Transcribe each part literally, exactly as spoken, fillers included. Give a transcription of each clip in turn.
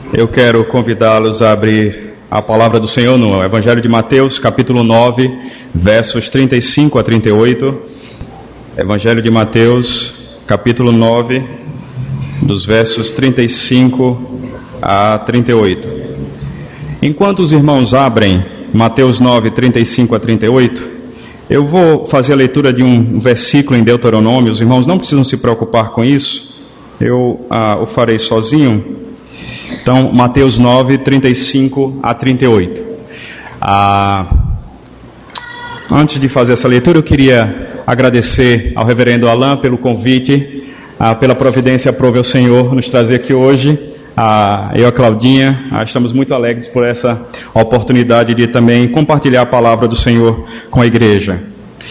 Eu quero convidá-los a abrir a palavra do Senhor no Evangelho de Mateus, capítulo nove, versos trinta e cinco a trinta e oito. Evangelho de Mateus, capítulo nove, dos versos trinta e cinco a trinta e oito. Enquanto os irmãos abrem Mateus nove, trinta e cinco a trinta e oito, eu vou fazer a leitura de um versículo em Deuteronômio. Os irmãos não precisam se preocupar com isso, eu ah, o farei sozinho. Então, Mateus nove, trinta e cinco a trinta e oito. Ah, antes de fazer essa leitura, eu queria agradecer ao reverendo Alain pelo convite, ah, pela providência aprove ao Senhor nos trazer aqui hoje. Ah, eu e a Claudinha, ah, estamos muito alegres por essa oportunidade de também compartilhar a palavra do Senhor com a igreja.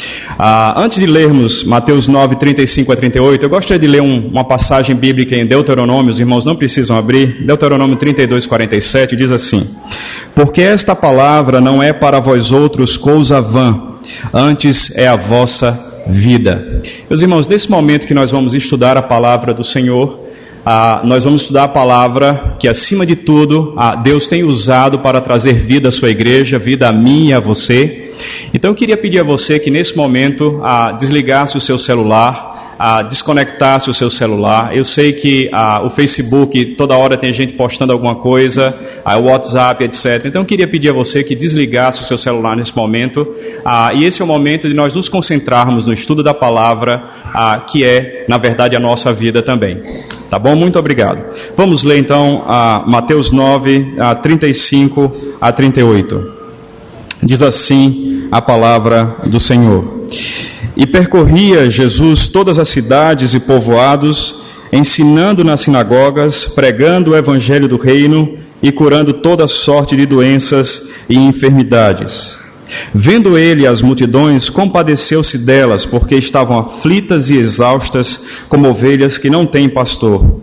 Ah, antes de lermos Mateus nove, trinta e cinco a trinta e oito, eu gostaria de ler um, uma passagem bíblica em Deuteronômio. Os irmãos não precisam abrir. Deuteronômio trinta e dois, quarenta e sete diz assim: porque esta palavra não é para vós outros coisa vã, antes é a vossa vida. Meus irmãos, nesse momento que nós vamos estudar a palavra do Senhor, Ah, nós vamos estudar a palavra que, acima de tudo, ah, Deus tem usado para trazer vida à sua igreja, vida a mim e a você. Então eu queria pedir a você que nesse momento ah, desligasse o seu celular, ah, desconectasse o seu celular. Eu sei que ah, o Facebook, toda hora tem gente postando alguma coisa, ah, o WhatsApp, etcétera. Então eu queria pedir a você que desligasse o seu celular nesse momento, ah, e esse é o momento de nós nos concentrarmos no estudo da palavra, ah, que é, na verdade, a nossa vida também. Tá bom? Muito obrigado. Vamos ler então a Mateus nove, a trinta e cinco a trinta e oito. Diz assim a palavra do Senhor: E percorria Jesus todas as cidades e povoados, ensinando nas sinagogas, pregando o evangelho do reino e curando toda sorte de doenças e enfermidades. Vendo ele as multidões, compadeceu-se delas, porque estavam aflitas e exaustas, como ovelhas que não têm pastor.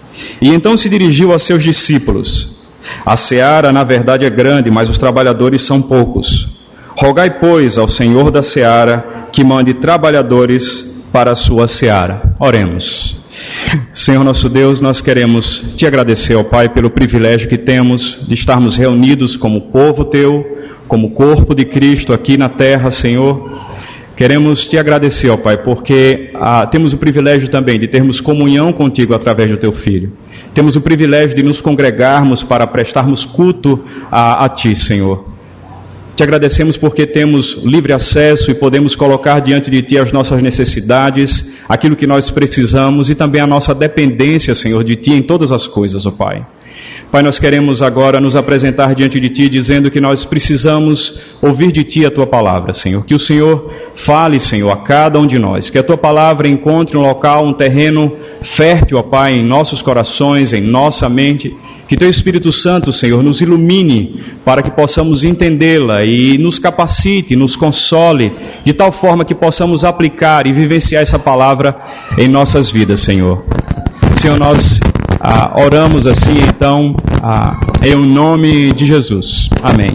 E então se dirigiu a seus discípulos: A seara, na verdade, é grande, mas os trabalhadores são poucos. Rogai, pois, ao Senhor da seara que mande trabalhadores para a sua seara. Oremos. Senhor nosso Deus, nós queremos te agradecer, ó Pai, pelo privilégio que temos de estarmos reunidos como povo teu, como corpo de Cristo aqui na terra, Senhor. Queremos te agradecer, ó Pai, porque ah, temos o privilégio também de termos comunhão contigo através do teu Filho. Temos o privilégio de nos congregarmos para prestarmos culto a, a ti, Senhor. Te agradecemos porque temos livre acesso e podemos colocar diante de ti as nossas necessidades, aquilo que nós precisamos e também a nossa dependência, Senhor, de ti em todas as coisas, ó Pai. Pai, nós queremos agora nos apresentar diante de Ti, dizendo que nós precisamos ouvir de Ti a Tua palavra, Senhor. Que o Senhor fale, Senhor, a cada um de nós. Que a Tua palavra encontre um local, um terreno fértil, ó Pai, em nossos corações, em nossa mente. Que Teu Espírito Santo, Senhor, nos ilumine para que possamos entendê-la e nos capacite, nos console, de tal forma que possamos aplicar e vivenciar essa palavra em nossas vidas, Senhor. Senhor, nós ah, oramos assim, então, ah, em nome de Jesus. Amém.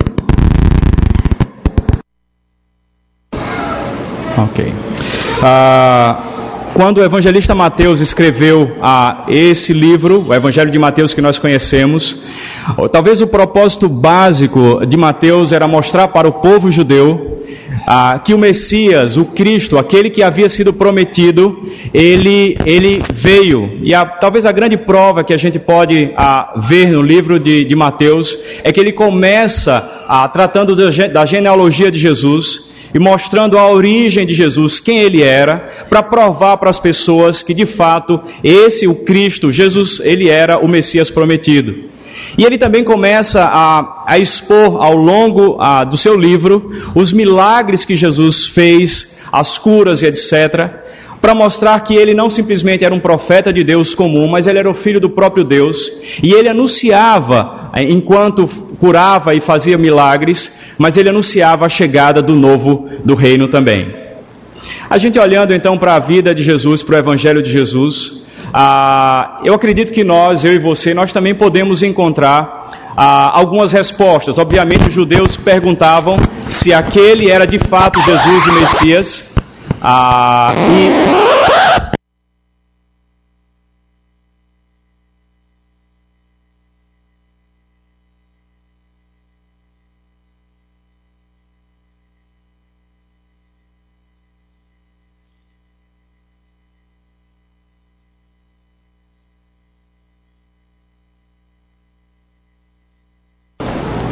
Ok. Ah, quando o evangelista Mateus escreveu ah, esse livro, o Evangelho de Mateus que nós conhecemos, talvez o propósito básico de Mateus era mostrar para o povo judeu Ah, que o Messias, o Cristo, aquele que havia sido prometido, ele, ele veio. E a, talvez a grande prova que a gente pode ah, ver no livro de, de Mateus é que ele começa ah, tratando da, da genealogia de Jesus e mostrando a origem de Jesus, quem ele era, para provar para as pessoas que de fato esse, o Cristo, Jesus, ele era o Messias prometido. E ele também começa a, a expor ao longo a, do seu livro os milagres que Jesus fez, as curas e etcétera, para mostrar que ele não simplesmente era um profeta de Deus comum, mas ele era o filho do próprio Deus, e ele anunciava, enquanto curava e fazia milagres, mas ele anunciava a chegada do novo, do reino também. A gente olhando então para a vida de Jesus, para o Evangelho de Jesus, Ah, eu acredito que nós, eu e você, nós também podemos encontrar ah, algumas respostas. Obviamente os judeus perguntavam se aquele era de fato Jesus o Messias, ah, e...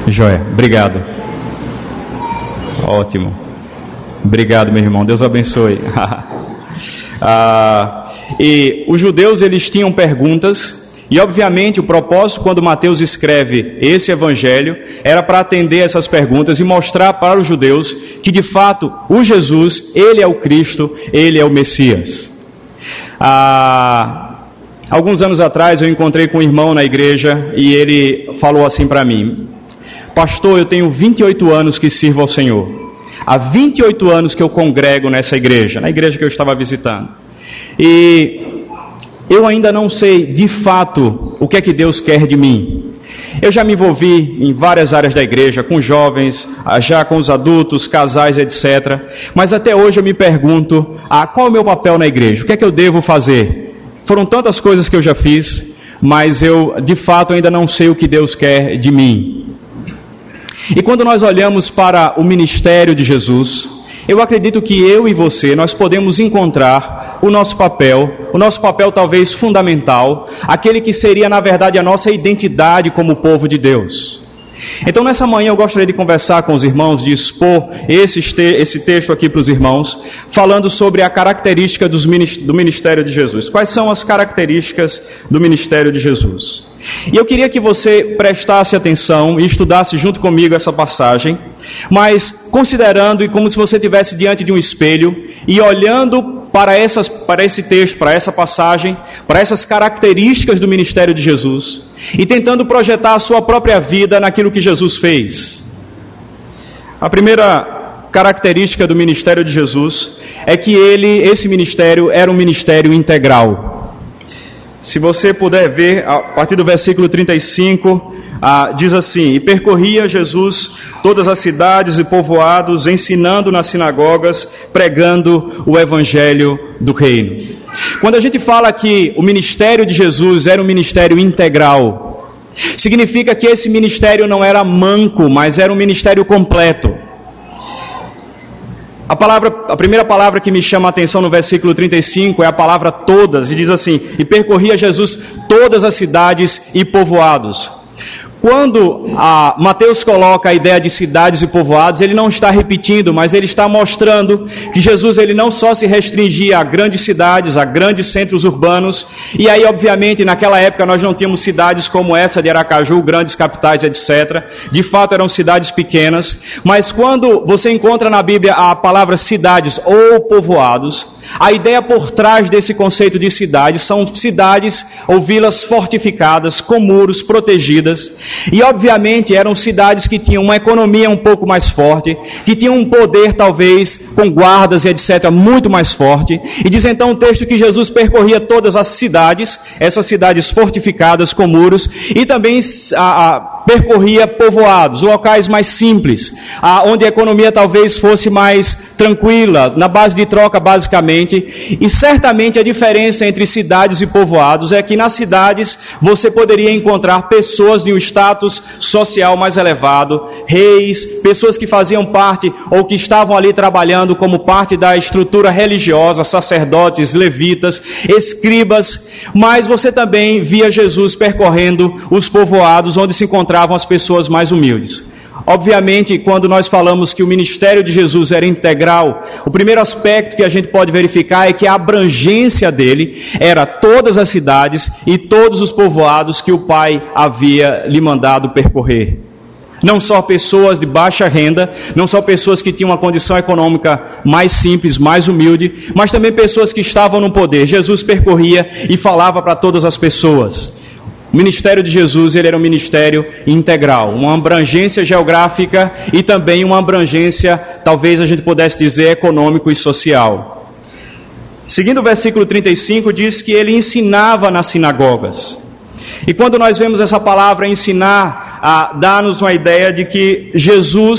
Joia, obrigado. Ótimo. Obrigado, meu irmão. Deus abençoe. ah, e os judeus, eles tinham perguntas. E obviamente o propósito quando Mateus escreve esse evangelho era para atender essas perguntas e mostrar para os judeus que de fato o Jesus, ele é o Cristo, ele é o Messias. Há alguns anos atrás eu encontrei com um irmão na igreja e ele falou assim para mim: pastor, eu tenho vinte e oito anos que sirvo ao Senhor. Há vinte e oito anos que eu congrego nessa igreja, na igreja que eu estava visitando. E eu ainda não sei, de fato, o que é que Deus quer de mim. Eu já me envolvi em várias áreas da igreja, com jovens, já com os adultos, casais, etcétera. Mas até hoje eu me pergunto, ah, qual é o meu papel na igreja? O que é que eu devo fazer? Foram tantas coisas que eu já fiz, mas eu, de fato, ainda não sei o que Deus quer de mim. E quando nós olhamos para o ministério de Jesus, eu acredito que eu e você, nós podemos encontrar o nosso papel, o nosso papel talvez fundamental, aquele que seria na verdade a nossa identidade como povo de Deus. Então nessa manhã eu gostaria de conversar com os irmãos, de expor esse, esse texto aqui para os irmãos, falando sobre a característica dos, do ministério de Jesus. Quais são as características do ministério de Jesus? E eu queria que você prestasse atenção e estudasse junto comigo essa passagem, mas considerando e como se você estivesse diante de um espelho e olhando para, essas, para esse texto, para essa passagem, para essas características do ministério de Jesus e tentando projetar a sua própria vida naquilo que Jesus fez. A primeira característica do ministério de Jesus é que ele, esse ministério era um ministério integral. Se você puder ver, a partir do versículo trinta e cinco, ah, diz assim: e percorria Jesus todas as cidades e povoados, ensinando nas sinagogas, pregando o evangelho do reino. Quando a gente fala que o ministério de Jesus era um ministério integral, significa que esse ministério não era manco, mas era um ministério completo. A, palavra, a primeira palavra que me chama a atenção no versículo trinta e cinco é a palavra todas, e diz assim: e percorria Jesus todas as cidades e povoados. Quando a Mateus coloca a ideia de cidades e povoados, ele não está repetindo, mas ele está mostrando que Jesus ele não só se restringia a grandes cidades, a grandes centros urbanos, e aí obviamente naquela época nós não tínhamos cidades como essa de Aracaju, grandes capitais, etcétera. De fato eram cidades pequenas, mas quando você encontra na Bíblia a palavra cidades ou povoados, a ideia por trás desse conceito de cidade são cidades ou vilas fortificadas, com muros, protegidas. E obviamente eram cidades que tinham uma economia um pouco mais forte, que tinham um poder talvez com guardas e etcétera muito mais forte. E diz então o texto que Jesus percorria todas as cidades, essas cidades fortificadas com muros, e também a, a, percorria povoados, locais mais simples, a, onde a economia talvez fosse mais tranquila, na base de troca basicamente. E certamente a diferença entre cidades e povoados é que nas cidades você poderia encontrar pessoas de um status social mais elevado, reis, pessoas que faziam parte ou que estavam ali trabalhando como parte da estrutura religiosa, sacerdotes, levitas, escribas, mas você também via Jesus percorrendo os povoados onde se encontravam as pessoas mais humildes. Obviamente, quando nós falamos que o ministério de Jesus era integral, o primeiro aspecto que a gente pode verificar é que a abrangência dele era todas as cidades e todos os povoados que o Pai havia lhe mandado percorrer. Não só pessoas de baixa renda, não só pessoas que tinham uma condição econômica mais simples, mais humilde, mas também pessoas que estavam no poder. Jesus percorria e falava para todas as pessoas. O ministério de Jesus ele era um ministério integral, uma abrangência geográfica e também uma abrangência, talvez a gente pudesse dizer, econômico e social. Seguindo o versículo trinta e cinco, diz que ele ensinava nas sinagogas. E quando nós vemos essa palavra ensinar, ah, dá-nos uma ideia de que Jesus,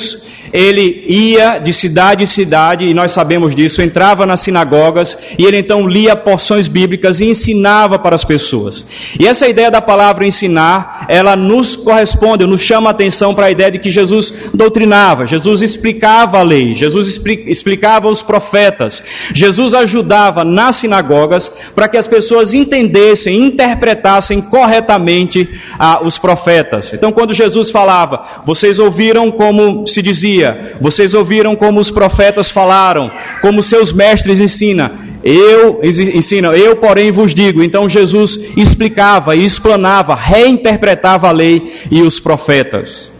ele ia de cidade em cidade, e nós sabemos disso, entrava nas sinagogas, e ele então lia porções bíblicas e ensinava para as pessoas. E essa ideia da palavra ensinar, ela nos corresponde, nos chama a atenção para a ideia de que Jesus doutrinava, Jesus explicava a lei, Jesus explicava os profetas, Jesus ajudava nas sinagogas para que as pessoas entendessem, interpretassem corretamente ah, os profetas. Então, quando Jesus falava, vocês ouviram como se dizia, vocês ouviram como os profetas falaram, como seus mestres ensinam, eu ensinam, eu porém vos digo. Então Jesus explicava e explanava, reinterpretava a lei e os profetas.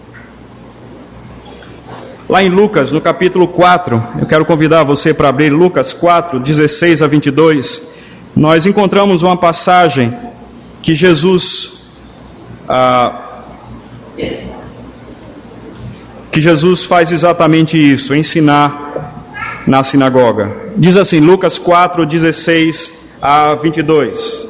Lá em Lucas, no capítulo quatro, eu quero convidar você para abrir Lucas quatro, dezesseis a vinte e dois, nós encontramos uma passagem que Jesus ah, que Jesus faz exatamente isso, ensinar na sinagoga. Diz assim, Lucas quatro, dezesseis a vinte e dois.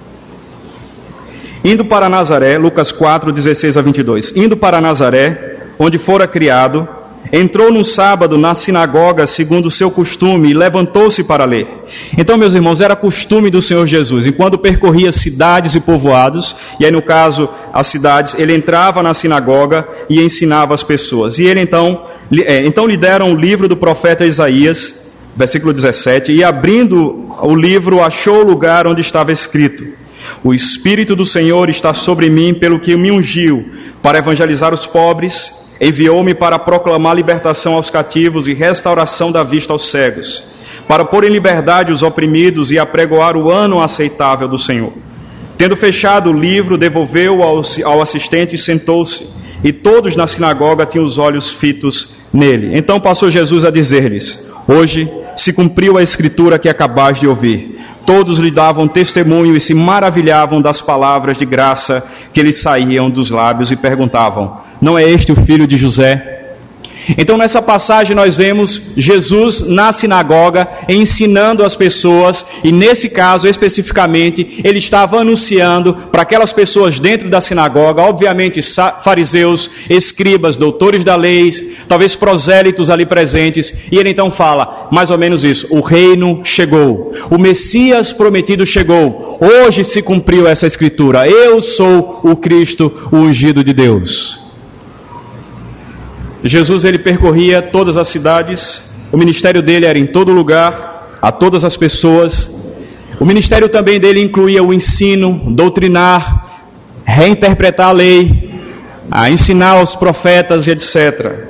Indo para Nazaré, Lucas quatro, dezesseis a vinte e dois. Indo para Nazaré, onde fora criado, entrou num sábado na sinagoga segundo o seu costume e levantou-se para ler. Então, meus irmãos, era costume do Senhor Jesus, enquanto percorria cidades e povoados, e aí no caso as cidades, ele entrava na sinagoga e ensinava as pessoas. E ele então, é, então lhe deram o livro do profeta Isaías, versículo dezessete, e abrindo o livro achou o lugar onde estava escrito: o Espírito do Senhor está sobre mim, pelo que me ungiu para evangelizar os pobres, enviou-me para proclamar libertação aos cativos e restauração da vista aos cegos, para pôr em liberdade os oprimidos e apregoar o ano aceitável do Senhor. Tendo fechado o livro, devolveu-o ao, ao assistente e sentou-se, e todos na sinagoga tinham os olhos fitos nele. Então passou Jesus a dizer-lhes: hoje se cumpriu a escritura que acabais de ouvir. Todos lhe davam testemunho e se maravilhavam das palavras de graça que lhes saíam dos lábios e perguntavam: não é este o filho de José? Então nessa passagem nós vemos Jesus na sinagoga ensinando as pessoas, e nesse caso especificamente ele estava anunciando para aquelas pessoas dentro da sinagoga, obviamente fariseus, escribas, doutores da lei, talvez prosélitos ali presentes, e ele então fala mais ou menos isso: o reino chegou, o Messias prometido chegou, hoje se cumpriu essa escritura, eu sou o Cristo, o ungido de Deus. Jesus, ele percorria todas as cidades, o ministério dele era em todo lugar, a todas as pessoas. O ministério também dele incluía o ensino, doutrinar, reinterpretar a lei, a ensinar aos profetas e etcétera.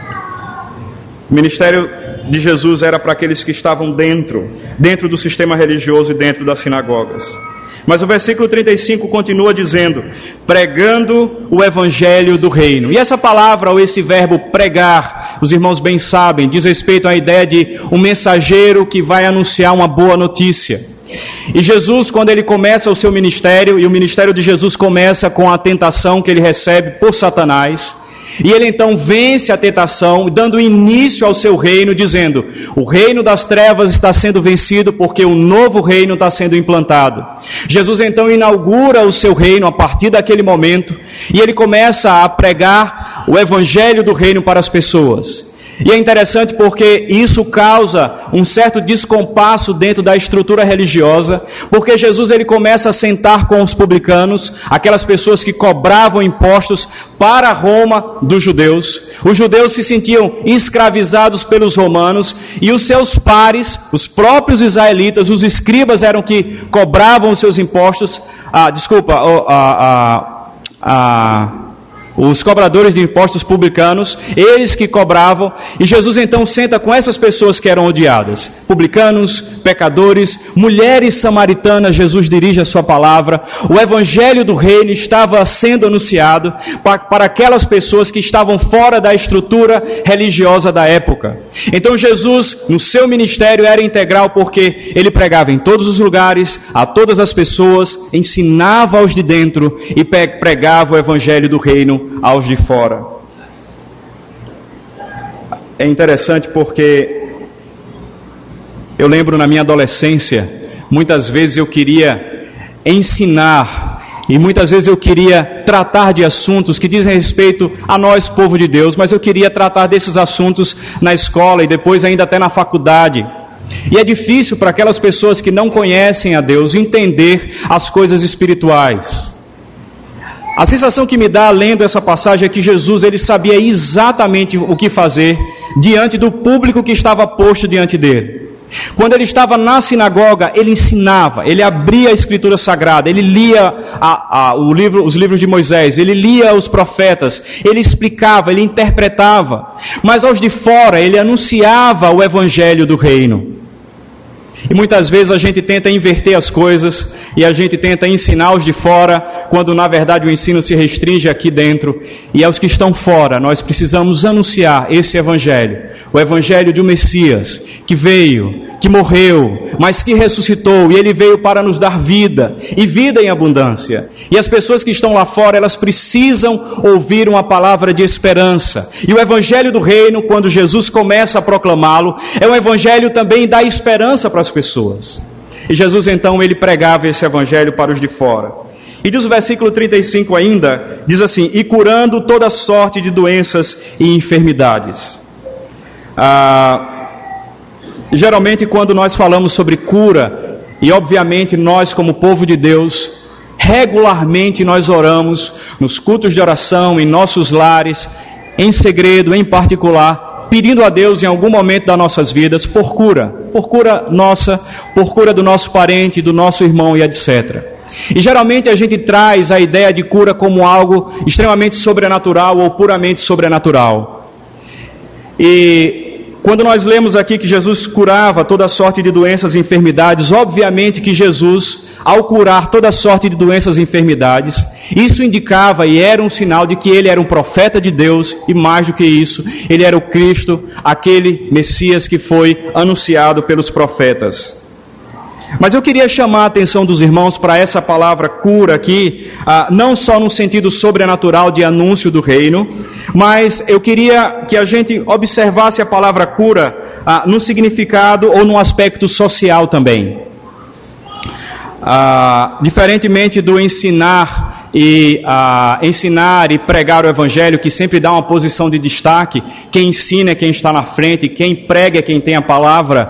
O ministério de Jesus era para aqueles que estavam dentro, dentro do sistema religioso e dentro das sinagogas. Mas o versículo trinta e cinco continua dizendo: pregando o evangelho do reino. E essa palavra, ou esse verbo pregar, os irmãos bem sabem, diz respeito à ideia de um mensageiro que vai anunciar uma boa notícia. E Jesus, quando ele começa o seu ministério, e o ministério de Jesus começa com a tentação que ele recebe por Satanás, e ele então vence a tentação, dando início ao seu reino, dizendo: o reino das trevas está sendo vencido porque o novo reino está sendo implantado. Jesus então inaugura o seu reino a partir daquele momento, e ele começa a pregar o evangelho do reino para as pessoas. E é interessante porque isso causa um certo descompasso dentro da estrutura religiosa, porque Jesus ele começa a sentar com os publicanos, aquelas pessoas que cobravam impostos para Roma dos judeus. Os judeus se sentiam escravizados pelos romanos, e os seus pares, os próprios israelitas, os escribas eram que cobravam os seus impostos, ah, desculpa, a... a, a os cobradores de impostos publicanos, eles que cobravam, e Jesus então senta com essas pessoas que eram odiadas, publicanos, pecadores, mulheres samaritanas. Jesus dirige a sua palavra, o evangelho do reino estava sendo anunciado para, para aquelas pessoas que estavam fora da estrutura religiosa da época. Então Jesus, no seu ministério, era integral, porque ele pregava em todos os lugares, a todas as pessoas, ensinava aos de dentro e pregava o evangelho do reino aos de fora. É interessante porque eu lembro na minha adolescência, muitas vezes eu queria ensinar E muitas vezes eu queria tratar de assuntos que dizem respeito a nós, povo de Deus, mas eu queria tratar desses assuntos na escola e depois ainda até na faculdade. E é difícil para aquelas pessoas que não conhecem a Deus entender as coisas espirituais. A sensação que me dá lendo essa passagem é que Jesus ele sabia exatamente o que fazer diante do público que estava posto diante dele. Quando ele estava na sinagoga, ele ensinava, ele abria a Escritura Sagrada, ele lia a, a, o livro, os livros de Moisés, ele lia os profetas, ele explicava, ele interpretava. Mas aos de fora, ele anunciava o Evangelho do Reino. E muitas vezes a gente tenta inverter as coisas e a gente tenta ensinar os de fora, quando na verdade o ensino se restringe aqui dentro. E aos que estão fora, nós precisamos anunciar esse Evangelho. O Evangelho de um Messias que veio, que morreu, mas que ressuscitou. E ele veio para nos dar vida, e vida em abundância. E as pessoas que estão lá fora, elas precisam ouvir uma palavra de esperança. E o Evangelho do Reino, quando Jesus começa a proclamá-lo, é um Evangelho também da esperança para as pessoas. E Jesus então, ele pregava esse Evangelho para os de fora. E diz o versículo trinta e cinco ainda, diz assim: e curando toda sorte de doenças e enfermidades. Ah... Geralmente quando nós falamos sobre cura, e obviamente nós como povo de Deus, regularmente nós oramos nos cultos de oração, em nossos lares, em segredo, em particular, pedindo a Deus em algum momento das nossas vidas por cura, por cura nossa, por cura do nosso parente, do nosso irmão e etcétera. E geralmente a gente traz a ideia de cura como algo extremamente sobrenatural ou puramente sobrenatural. E quando nós lemos aqui que Jesus curava toda sorte de doenças e enfermidades, obviamente que Jesus, ao curar toda sorte de doenças e enfermidades, isso indicava e era um sinal de que ele era um profeta de Deus, e mais do que isso, ele era o Cristo, aquele Messias que foi anunciado pelos profetas. Mas eu queria chamar a atenção dos irmãos para essa palavra cura aqui, ah, não só no sentido sobrenatural de anúncio do reino, mas eu queria que a gente observasse a palavra cura ah, no significado ou no aspecto social também. Ah, diferentemente do ensinar e ah, ensinar e pregar o Evangelho, que sempre dá uma posição de destaque, quem ensina é quem está na frente, quem prega é quem tem a palavra,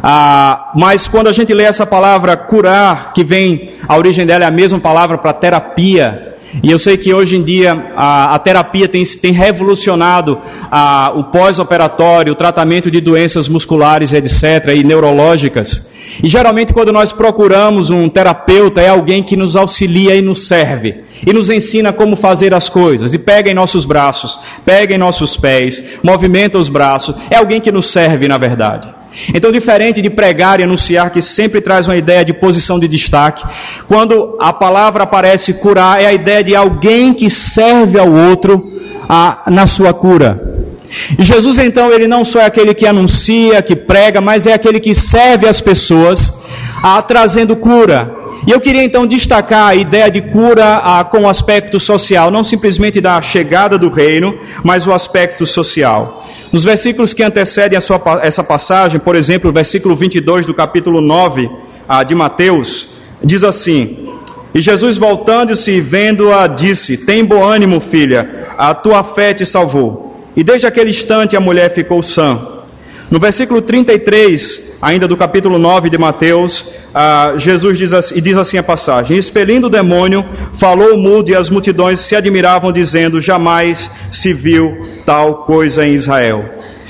ah, mas quando a gente lê essa palavra curar, que vem, a origem dela é a mesma palavra para terapia, e eu sei que hoje em dia a, a terapia tem, tem revolucionado a, o pós-operatório, o tratamento de doenças musculares, etcétera, e neurológicas. E geralmente quando nós procuramos um terapeuta, é alguém que nos auxilia e nos serve, e nos ensina como fazer as coisas, e pega em nossos braços, pega em nossos pés, movimenta os braços, é alguém que nos serve na verdade. Então, diferente de pregar e anunciar, que sempre traz uma ideia de posição de destaque, quando a palavra aparece curar, é a ideia de alguém que serve ao outro a, na sua cura. E Jesus então, ele não só é aquele que anuncia, que prega, mas é aquele que serve as pessoas a, trazendo cura. E eu queria então destacar a ideia de cura a, com o aspecto social, não simplesmente da chegada do reino, mas o aspecto social. Nos versículos que antecedem a sua, essa passagem, por exemplo, o versículo vinte e dois do capítulo nove ah, de Mateus, diz assim: e Jesus voltando-se e vendo-a, disse: tem bom ânimo, filha, a tua fé te salvou. E desde aquele instante a mulher ficou sã. No versículo trinta e três, ainda do capítulo nove de Mateus, ah, Jesus diz assim, e diz assim a passagem: expelindo o demônio, falou o mudo, e as multidões se admiravam, dizendo: jamais se viu tal coisa em Israel.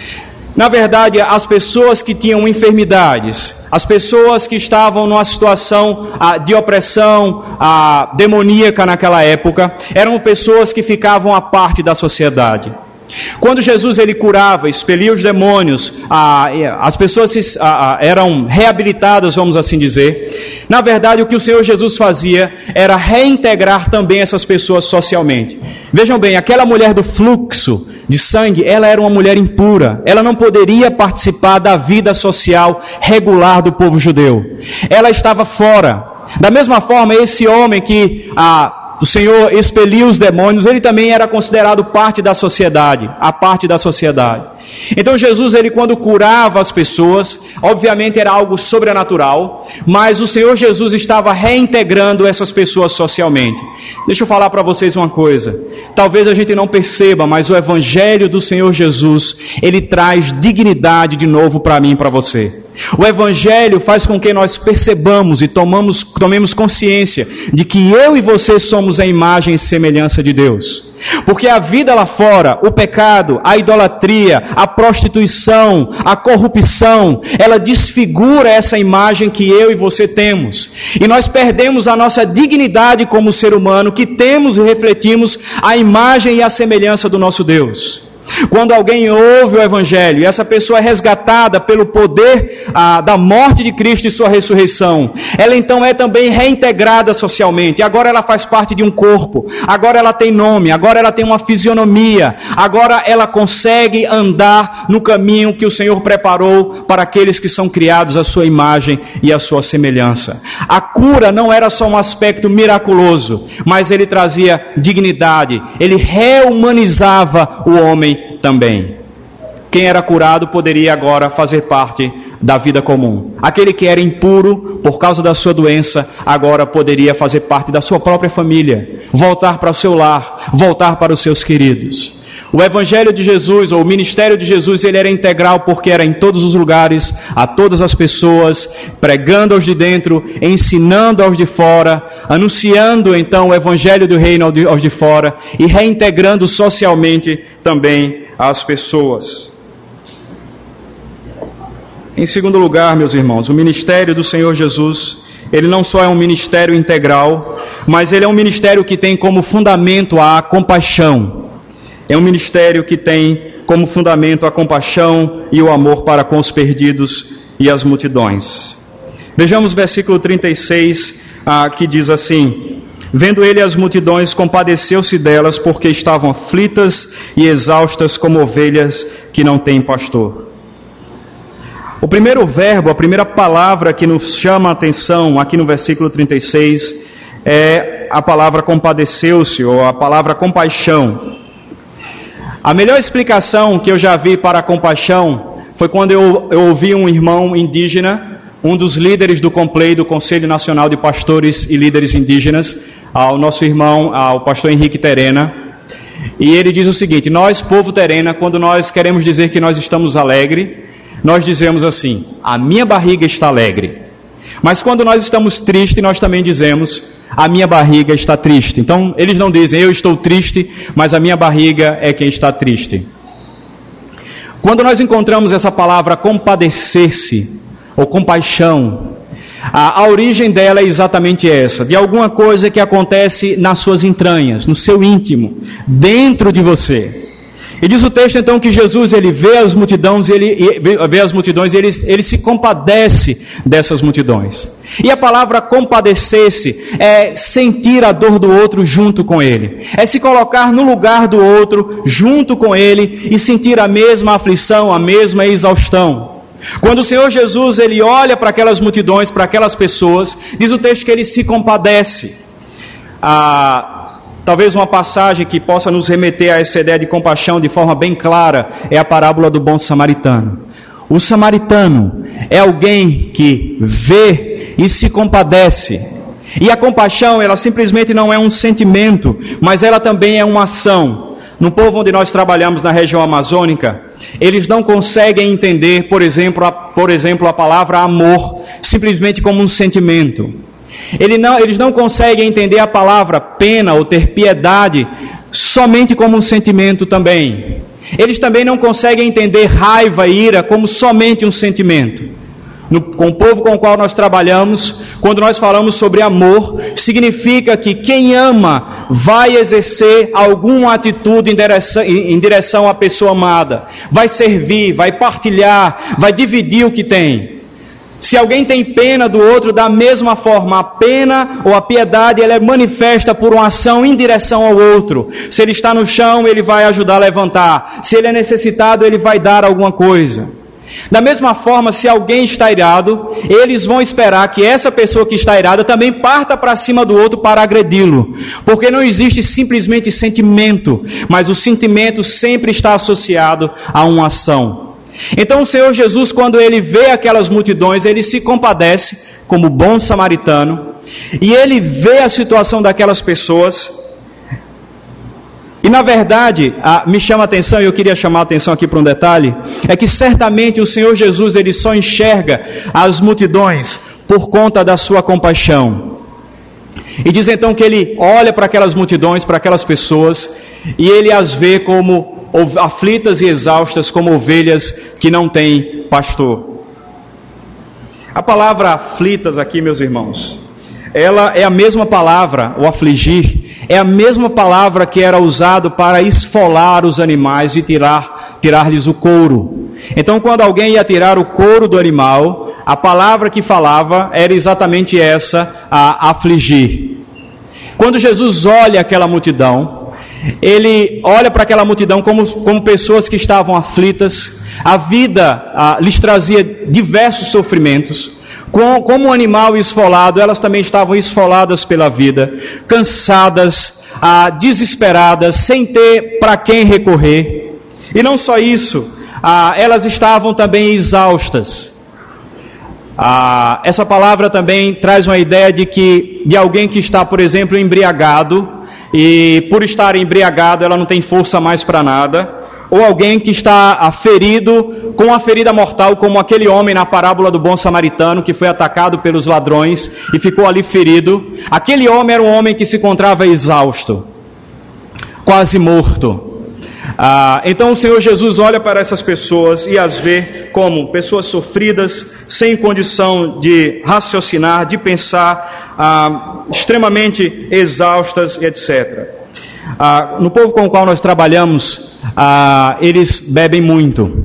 Na verdade, as pessoas que tinham enfermidades, as pessoas que estavam numa situação ah, de opressão ah, demoníaca naquela época, eram pessoas que ficavam à parte da sociedade. Quando Jesus ele curava, expelia os demônios, ah, as pessoas se, ah, eram reabilitadas, vamos assim dizer. Na verdade, o que o Senhor Jesus fazia era reintegrar também essas pessoas socialmente. Vejam bem, aquela mulher do fluxo de sangue, ela era uma mulher impura. Ela não poderia participar da vida social regular do povo judeu. Ela estava fora. Da mesma forma, esse homem que... Ah, o Senhor expeliu os demônios, ele também era considerado parte da sociedade, a parte da sociedade. Então Jesus, ele quando curava as pessoas, obviamente era algo sobrenatural, mas o Senhor Jesus estava reintegrando essas pessoas socialmente. Deixa eu falar para vocês uma coisa, talvez a gente não perceba, mas o Evangelho do Senhor Jesus, ele traz dignidade de novo para mim e para você. O Evangelho faz com que nós percebamos e tomamos, tomemos consciência de que eu e você somos a imagem e semelhança de Deus. Porque a vida lá fora, o pecado, a idolatria, a prostituição, a corrupção, ela desfigura essa imagem que eu e você temos. E nós perdemos a nossa dignidade como ser humano, que temos e refletimos a imagem e a semelhança do nosso Deus. Quando alguém ouve o Evangelho e essa pessoa é resgatada pelo poder ah, da morte de Cristo e sua ressurreição, ela então é também reintegrada socialmente. Agora ela faz parte de um corpo, agora ela tem nome, agora ela tem uma fisionomia, agora ela consegue andar no caminho que o Senhor preparou para aqueles que são criados à sua imagem e à sua semelhança. A cura não era só um aspecto miraculoso, mas ele trazia dignidade, ele reumanizava o homem também. Quem era curado poderia agora fazer parte da vida comum. Aquele que era impuro por causa da sua doença, agora poderia fazer parte da sua própria família, voltar para o seu lar, voltar para os seus queridos. O Evangelho de Jesus, ou o ministério de Jesus, ele era integral porque era em todos os lugares, a todas as pessoas, pregando aos de dentro, ensinando aos de fora, anunciando então o Evangelho do reino aos de fora e reintegrando socialmente também as pessoas. Em segundo lugar, meus irmãos, o ministério do Senhor Jesus, ele não só é um ministério integral, mas ele é um ministério que tem como fundamento a compaixão. É um ministério que tem como fundamento a compaixão e o amor para com os perdidos e as multidões. Vejamos o versículo trinta e seis, ah, que diz assim: vendo ele as multidões, compadeceu-se delas, porque estavam aflitas e exaustas como ovelhas que não têm pastor. O primeiro verbo, a primeira palavra que nos chama a atenção aqui no versículo trinta e seis é a palavra compadeceu-se, ou a palavra compaixão. A melhor explicação que eu já vi para a compaixão foi quando eu, eu ouvi um irmão indígena, um dos líderes do COMPLEI, do Conselho Nacional de Pastores e Líderes Indígenas, ao nosso irmão, ao pastor Henrique Terena, e ele diz o seguinte: nós, povo Terena, quando nós queremos dizer que nós estamos alegres, nós dizemos assim: a minha barriga está alegre. Mas quando nós estamos tristes, nós também dizemos: a minha barriga está triste. Então, eles não dizem, eu estou triste, mas a minha barriga é quem está triste. Quando nós encontramos essa palavra compadecer-se, ou compaixão, a, a origem dela é exatamente essa, de alguma coisa que acontece nas suas entranhas, no seu íntimo, dentro de você. E diz o texto então que Jesus, ele vê as multidões, ele vê as multidões e ele, ele se compadece dessas multidões. E a palavra compadecer-se é sentir a dor do outro junto com ele. É se colocar no lugar do outro junto com ele e sentir a mesma aflição, a mesma exaustão. Quando o Senhor Jesus, ele olha para aquelas multidões, para aquelas pessoas, diz o texto que ele se compadece. Ah... Talvez uma passagem que possa nos remeter a essa ideia de compaixão de forma bem clara é a parábola do bom samaritano. O samaritano é alguém que vê e se compadece. E a compaixão, ela simplesmente não é um sentimento, mas ela também é uma ação. No povo onde nós trabalhamos na região amazônica, eles não conseguem entender, por exemplo, a, por exemplo, a palavra amor simplesmente como um sentimento. Ele não, eles não conseguem entender a palavra pena ou ter piedade somente como um sentimento também. Eles também não conseguem entender raiva e ira como somente um sentimento. No, com o povo com o qual nós trabalhamos, quando nós falamos sobre amor, significa que quem ama vai exercer alguma atitude em direção, em direção à pessoa amada. Vai servir, vai partilhar, vai dividir o que tem. Se alguém tem pena do outro, da mesma forma, a pena ou a piedade, ela é manifesta por uma ação em direção ao outro. Se ele está no chão, ele vai ajudar a levantar. Se ele é necessitado, ele vai dar alguma coisa. Da mesma forma, se alguém está irado, eles vão esperar que essa pessoa que está irada também parta para cima do outro para agredi-lo. Porque não existe simplesmente sentimento, mas o sentimento sempre está associado a uma ação. Então o Senhor Jesus, quando ele vê aquelas multidões, ele se compadece como bom samaritano, e ele vê a situação daquelas pessoas. E na verdade, a, me chama a atenção, e eu queria chamar a atenção aqui para um detalhe, é que certamente o Senhor Jesus, ele só enxerga as multidões por conta da sua compaixão. E diz então que ele olha para aquelas multidões, para aquelas pessoas, e ele as vê como aflitas e exaustas, como ovelhas que não têm pastor. A palavra aflitas aqui, meus irmãos, ela é a mesma palavra, o afligir, é a mesma palavra que era usado para esfolar os animais e tirar, tirar-lhes o couro. Então, quando alguém ia tirar o couro do animal, a palavra que falava era exatamente essa, a afligir. Quando Jesus olha aquela multidão, ele olha para aquela multidão como, como pessoas que estavam aflitas, a vida a, lhes trazia diversos sofrimentos. Como um animal esfolado, elas também estavam esfoladas pela vida, cansadas, ah, desesperadas, sem ter para quem recorrer. E não só isso, ah, elas estavam também exaustas. Ah, essa palavra também traz uma ideia de que de alguém que está, por exemplo, embriagado, e por estar embriagado ela não tem força mais para nada. Ou alguém que está ferido, com uma ferida mortal, como aquele homem na parábola do bom samaritano, que foi atacado pelos ladrões e ficou ali ferido. Aquele homem era um homem que se encontrava exausto, quase morto. Ah, então o Senhor Jesus olha para essas pessoas e as vê como pessoas sofridas, sem condição de raciocinar, de pensar, ah, extremamente exaustas, etcétera. Ah, no povo com o qual nós trabalhamos, ah, eles bebem muito.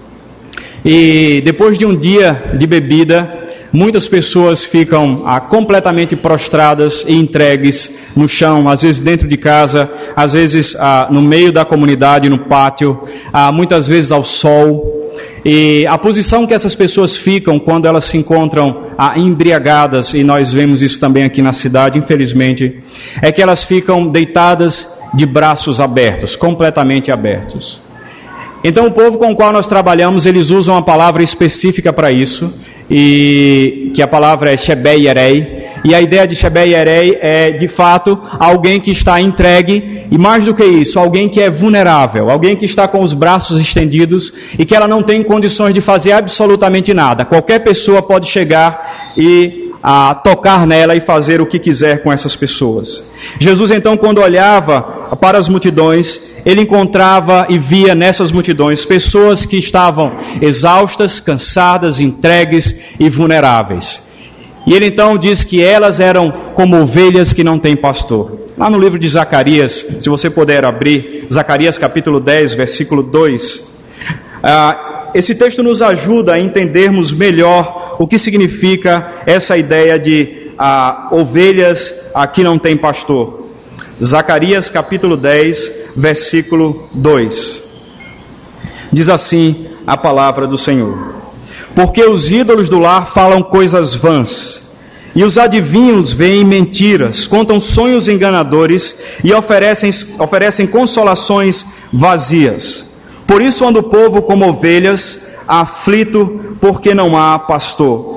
E depois de um dia de bebida, muitas pessoas ficam ah, completamente prostradas e entregues no chão, às vezes dentro de casa, às vezes ah, no meio da comunidade, no pátio, ah, muitas vezes ao sol. E a posição que essas pessoas ficam quando elas se encontram ah, embriagadas, e nós vemos isso também aqui na cidade, infelizmente, é que elas ficam deitadas de braços abertos, completamente abertos. Então o povo com o qual nós trabalhamos, eles usam uma palavra específica para isso, e que a palavra é Shebei Yerei, e a ideia de Shebei Yerei é, de fato, alguém que está entregue, e mais do que isso, alguém que é vulnerável, alguém que está com os braços estendidos e que ela não tem condições de fazer absolutamente nada. Qualquer pessoa pode chegar e a tocar nela e fazer o que quiser com essas pessoas. Jesus então, quando olhava para as multidões, ele encontrava e via nessas multidões pessoas que estavam exaustas, cansadas, entregues e vulneráveis. E ele então diz que elas eram como ovelhas que não têm pastor. Lá no livro de Zacarias, se você puder abrir, Zacarias capítulo dez, versículo dois, ah, esse texto nos ajuda a entendermos melhor o que significa essa ideia de ah, ovelhas ah, que não têm pastor. Zacarias capítulo dez, versículo dois. Diz assim a palavra do Senhor: porque os ídolos do lar falam coisas vãs, e os adivinhos veem mentiras, contam sonhos enganadores e oferecem, oferecem consolações vazias. Por isso anda o povo como ovelhas, aflito, porque não há pastor.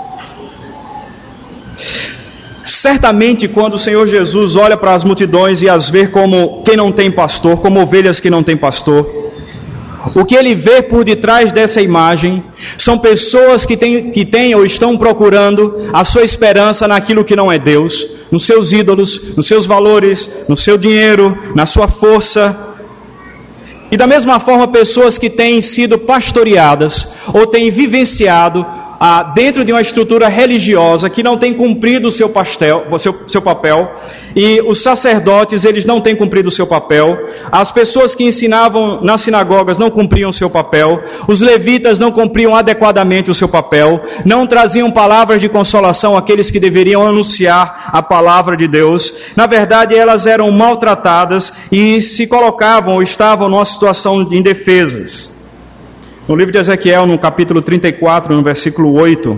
Certamente, quando o Senhor Jesus olha para as multidões e as vê como quem não tem pastor, como ovelhas que não têm pastor, o que ele vê por detrás dessa imagem são pessoas que têm, que têm ou estão procurando a sua esperança naquilo que não é Deus, nos seus ídolos, nos seus valores, no seu dinheiro, na sua força. E da mesma forma, pessoas que têm sido pastoreadas ou têm vivenciado ah, dentro de uma estrutura religiosa que não tem cumprido o seu, pastel, o seu, seu papel, e os sacerdotes, eles não têm cumprido o seu papel, as pessoas que ensinavam nas sinagogas não cumpriam o seu papel, os levitas não cumpriam adequadamente o seu papel, não traziam palavras de consolação àqueles que deveriam anunciar a palavra de Deus. Na verdade, elas eram maltratadas e se colocavam ou estavam numa situação de indefesas. No livro de Ezequiel, no capítulo trinta e quatro, no versículo oito,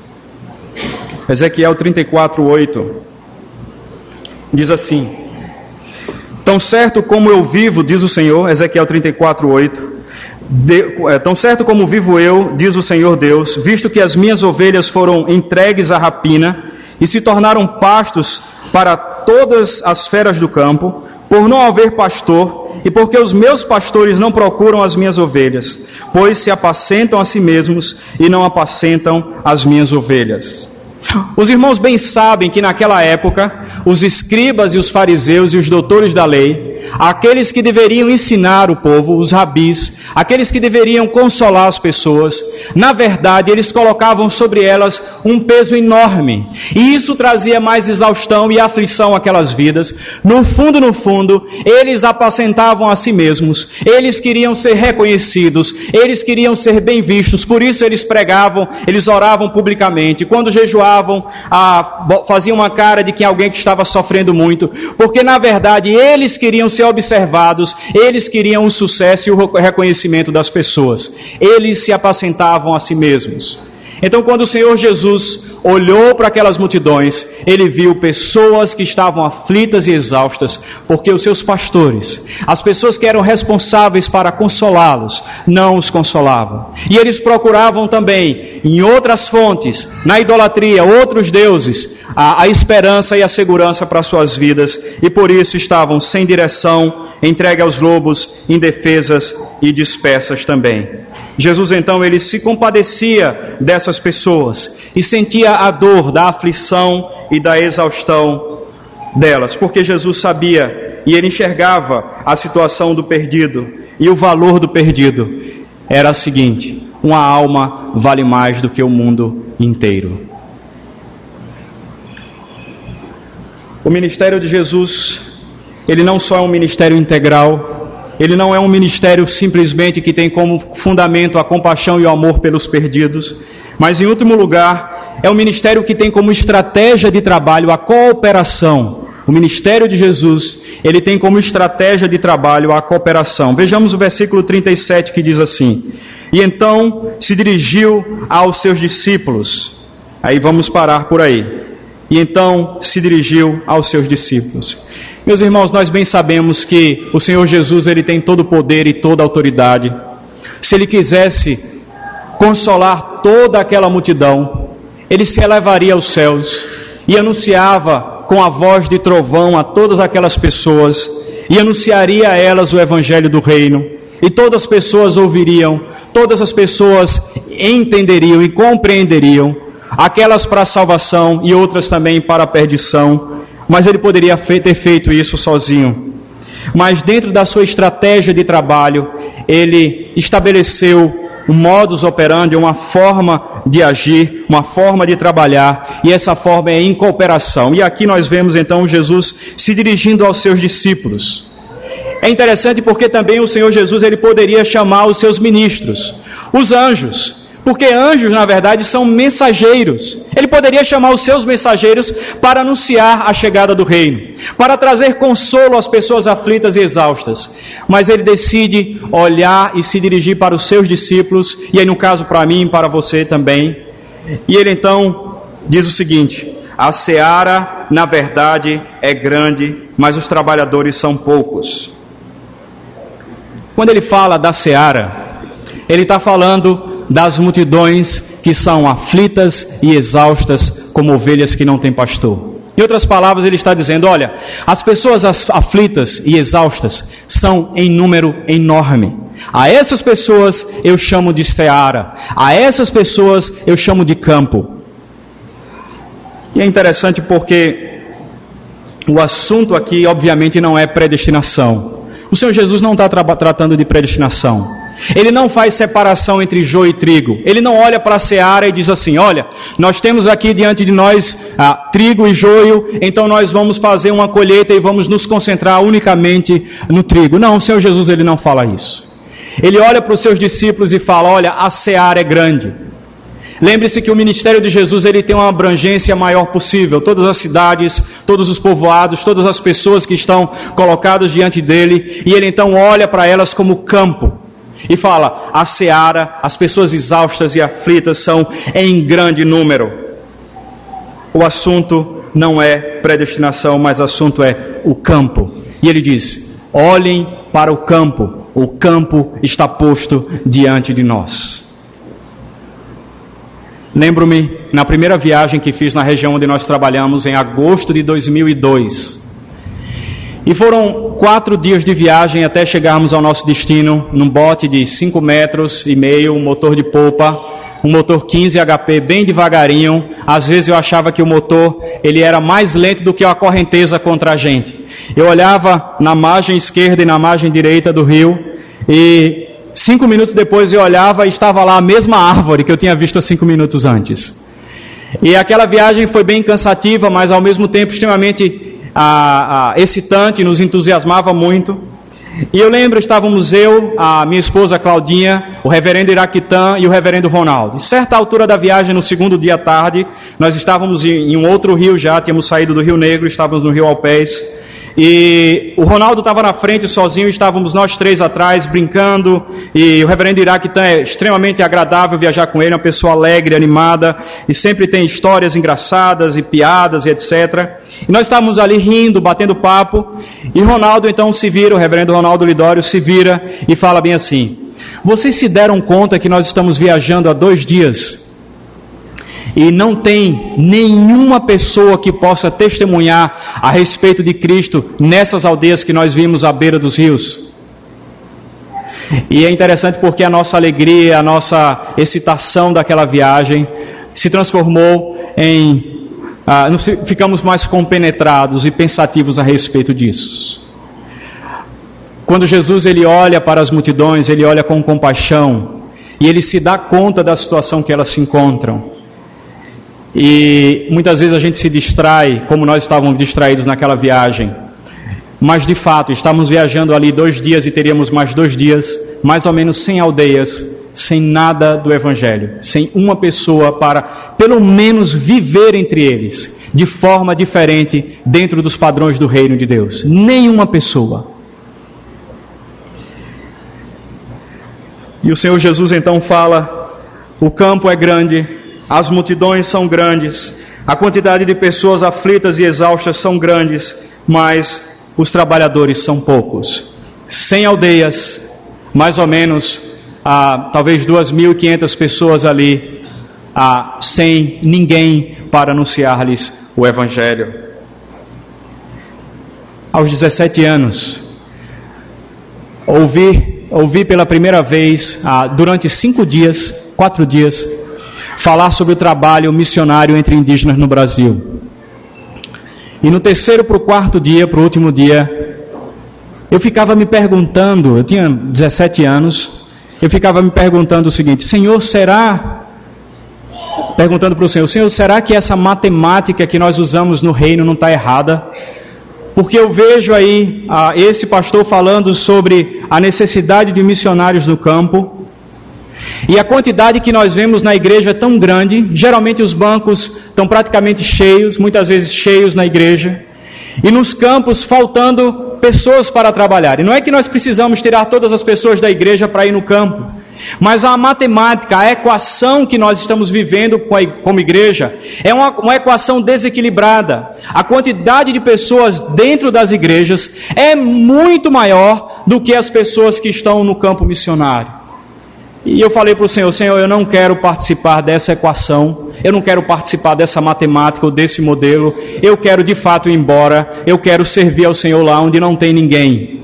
Ezequiel trinta e quatro, oito, diz assim: tão certo como eu vivo, diz o Senhor, Ezequiel trinta e quatro, oito, de, é, tão certo como vivo eu, diz o Senhor Deus, visto que as minhas ovelhas foram entregues à rapina e se tornaram pastos para todas as feras do campo, por não haver pastor, e porque os meus pastores não procuram as minhas ovelhas, pois se apacentam a si mesmos e não apacentam as minhas ovelhas. Os irmãos bem sabem que naquela época, os escribas e os fariseus e os doutores da lei, aqueles que deveriam ensinar o povo, os rabis, aqueles que deveriam consolar as pessoas, na verdade eles colocavam sobre elas um peso enorme, e isso trazia mais exaustão e aflição àquelas vidas. No fundo, no fundo, eles apacentavam a si mesmos, eles queriam ser reconhecidos, eles queriam ser bem vistos, por isso eles pregavam, eles oravam publicamente, quando jejuavam, ah, faziam uma cara de que alguém que estava sofrendo muito, porque na verdade eles queriam ser observados, eles queriam o sucesso e o reconhecimento das pessoas, eles se apacentavam a si mesmos. Então, quando o Senhor Jesus olhou para aquelas multidões, ele viu pessoas que estavam aflitas e exaustas, porque os seus pastores, as pessoas que eram responsáveis para consolá-los, não os consolavam. E eles procuravam também, em outras fontes, na idolatria, outros deuses, a, a esperança e a segurança para suas vidas, e por isso estavam sem direção, entregue aos lobos, indefesas e dispersas também. Jesus então, ele se compadecia dessas pessoas e sentia a dor da aflição e da exaustão delas, porque Jesus sabia e ele enxergava a situação do perdido, e o valor do perdido era a seguinte: uma alma vale mais do que o mundo inteiro. O ministério de Jesus, ele não só é um ministério integral, ele não é um ministério simplesmente que tem como fundamento a compaixão e o amor pelos perdidos, mas em último lugar, é um ministério que tem como estratégia de trabalho a cooperação. O ministério de Jesus, ele tem como estratégia de trabalho a cooperação. Vejamos o versículo trinta e sete, que diz assim: e então se dirigiu aos seus discípulos. Aí vamos parar por aí. E então se dirigiu aos seus discípulos. Meus irmãos, nós bem sabemos que o Senhor Jesus, ele tem todo o poder e toda a autoridade. Se ele quisesse consolar toda aquela multidão, ele se elevaria aos céus e anunciava com a voz de trovão a todas aquelas pessoas, e anunciaria a elas o evangelho do reino, e todas as pessoas ouviriam, todas as pessoas entenderiam e compreenderiam, aquelas para a salvação e outras também para a perdição. Mas ele poderia ter feito isso sozinho. Mas dentro da sua estratégia de trabalho, ele estabeleceu um modus operandi, uma forma de agir, uma forma de trabalhar, e essa forma é em cooperação. E aqui nós vemos então Jesus se dirigindo aos seus discípulos. É interessante porque também o Senhor Jesus, ele poderia chamar os seus ministros, os anjos, porque anjos, na verdade, são mensageiros. Ele poderia chamar os seus mensageiros para anunciar a chegada do reino, para trazer consolo às pessoas aflitas e exaustas. Mas ele decide olhar e se dirigir para os seus discípulos, e aí no caso para mim e para você também. E ele então diz o seguinte: a seara, na verdade, é grande, mas os trabalhadores são poucos. Quando ele fala da seara, ele está falando das multidões que são aflitas e exaustas, como ovelhas que não têm pastor. Em outras palavras, ele está dizendo: olha, as pessoas aflitas e exaustas são em número enorme. A essas pessoas eu chamo de seara, a essas pessoas eu chamo de campo. E é interessante porque o assunto aqui, obviamente, não é predestinação. O Senhor Jesus não está tra- tratando de predestinação. Ele não faz separação entre joio e trigo. Ele não olha para a seara e diz assim: olha, nós temos aqui diante de nós ah, trigo e joio, então nós vamos fazer uma colheita e vamos nos concentrar unicamente no trigo. Não, o Senhor Jesus, ele não fala isso. Ele olha para os seus discípulos e fala: olha, a seara é grande. Lembre-se que o ministério de Jesus, ele tem uma abrangência maior possível. Todas as cidades, todos os povoados, todas as pessoas que estão colocadas diante dele, e ele então olha para elas como campo. E fala, a seara, as pessoas exaustas e aflitas são em grande número. O assunto não é predestinação, mas o assunto é o campo. E ele diz, olhem para o campo, o campo está posto diante de nós. Lembro-me, na primeira viagem que fiz na região onde nós trabalhamos, em agosto de dois mil e dois. E foram quatro dias de viagem até chegarmos ao nosso destino, num bote de cinco metros e meio, um motor de polpa, um motor quinze H P, bem devagarinho. Às vezes eu achava que o motor ele era mais lento do que a correnteza contra a gente. Eu olhava na margem esquerda e na margem direita do rio, e cinco minutos depois eu olhava e estava lá a mesma árvore que eu tinha visto há cinco minutos antes. E aquela viagem foi bem cansativa, mas ao mesmo tempo extremamente ah, ah, excitante, nos entusiasmava muito. E eu lembro, estávamos eu, a minha esposa Claudinha, o reverendo Iraquitã e o reverendo Ronaldo. Em certa altura da viagem, no segundo dia à tarde, nós estávamos em, em um outro rio já, tínhamos saído do Rio Negro, estávamos no Rio Alpés. E o Ronaldo estava na frente sozinho, estávamos nós três atrás brincando, e o reverendo Iraquitã é extremamente agradável viajar com ele, é uma pessoa alegre, animada, e sempre tem histórias engraçadas e piadas e etcétera. E nós estávamos ali rindo, batendo papo, e Ronaldo então se vira, o reverendo Ronaldo Lidório se vira e fala bem assim, vocês se deram conta que nós estamos viajando há dois dias? E não tem nenhuma pessoa que possa testemunhar a respeito de Cristo nessas aldeias que nós vimos à beira dos rios. E é interessante porque a nossa alegria, a nossa excitação daquela viagem se transformou em... Ah, ficamos mais compenetrados e pensativos a respeito disso. Quando Jesus ele olha para as multidões, ele olha com compaixão e ele se dá conta da situação que elas se encontram. E muitas vezes a gente se distrai, como nós estávamos distraídos naquela viagem. Mas de fato, estávamos viajando ali dois dias e teríamos mais dois dias, mais ou menos cem aldeias, sem nada do Evangelho, sem uma pessoa para, pelo menos, viver entre eles, de forma diferente, dentro dos padrões do reino de Deus. Nenhuma pessoa. E o Senhor Jesus então fala, o campo é grande, as multidões são grandes, a quantidade de pessoas aflitas e exaustas são grandes, mas os trabalhadores são poucos. Cem aldeias, mais ou menos, ah, talvez duas mil e quinhentas pessoas ali, ah, sem ninguém para anunciar-lhes o Evangelho. Aos dezessete anos, ouvi, ouvi pela primeira vez, ah, durante cinco dias, quatro dias, falar sobre o trabalho missionário entre indígenas no Brasil. E no terceiro para o quarto dia, para o último dia, eu ficava me perguntando, eu tinha dezessete anos, eu ficava me perguntando o seguinte, Senhor, será, perguntando para o Senhor, Senhor, será que essa matemática que nós usamos no reino não está errada? Porque eu vejo aí ah, esse pastor falando sobre a necessidade de missionários no campo, e a quantidade que nós vemos na igreja é tão grande, geralmente os bancos estão praticamente cheios, muitas vezes cheios na igreja, e nos campos faltando pessoas para trabalhar. E não é que nós precisamos tirar todas as pessoas da igreja para ir no campo, mas a matemática, a equação que nós estamos vivendo como igreja, é uma, uma equação desequilibrada. A quantidade de pessoas dentro das igrejas é muito maior do que as pessoas que estão no campo missionário. E eu falei para o Senhor, Senhor, eu não quero participar dessa equação, eu não quero participar dessa matemática ou desse modelo, eu quero de fato ir embora, eu quero servir ao Senhor lá onde não tem ninguém.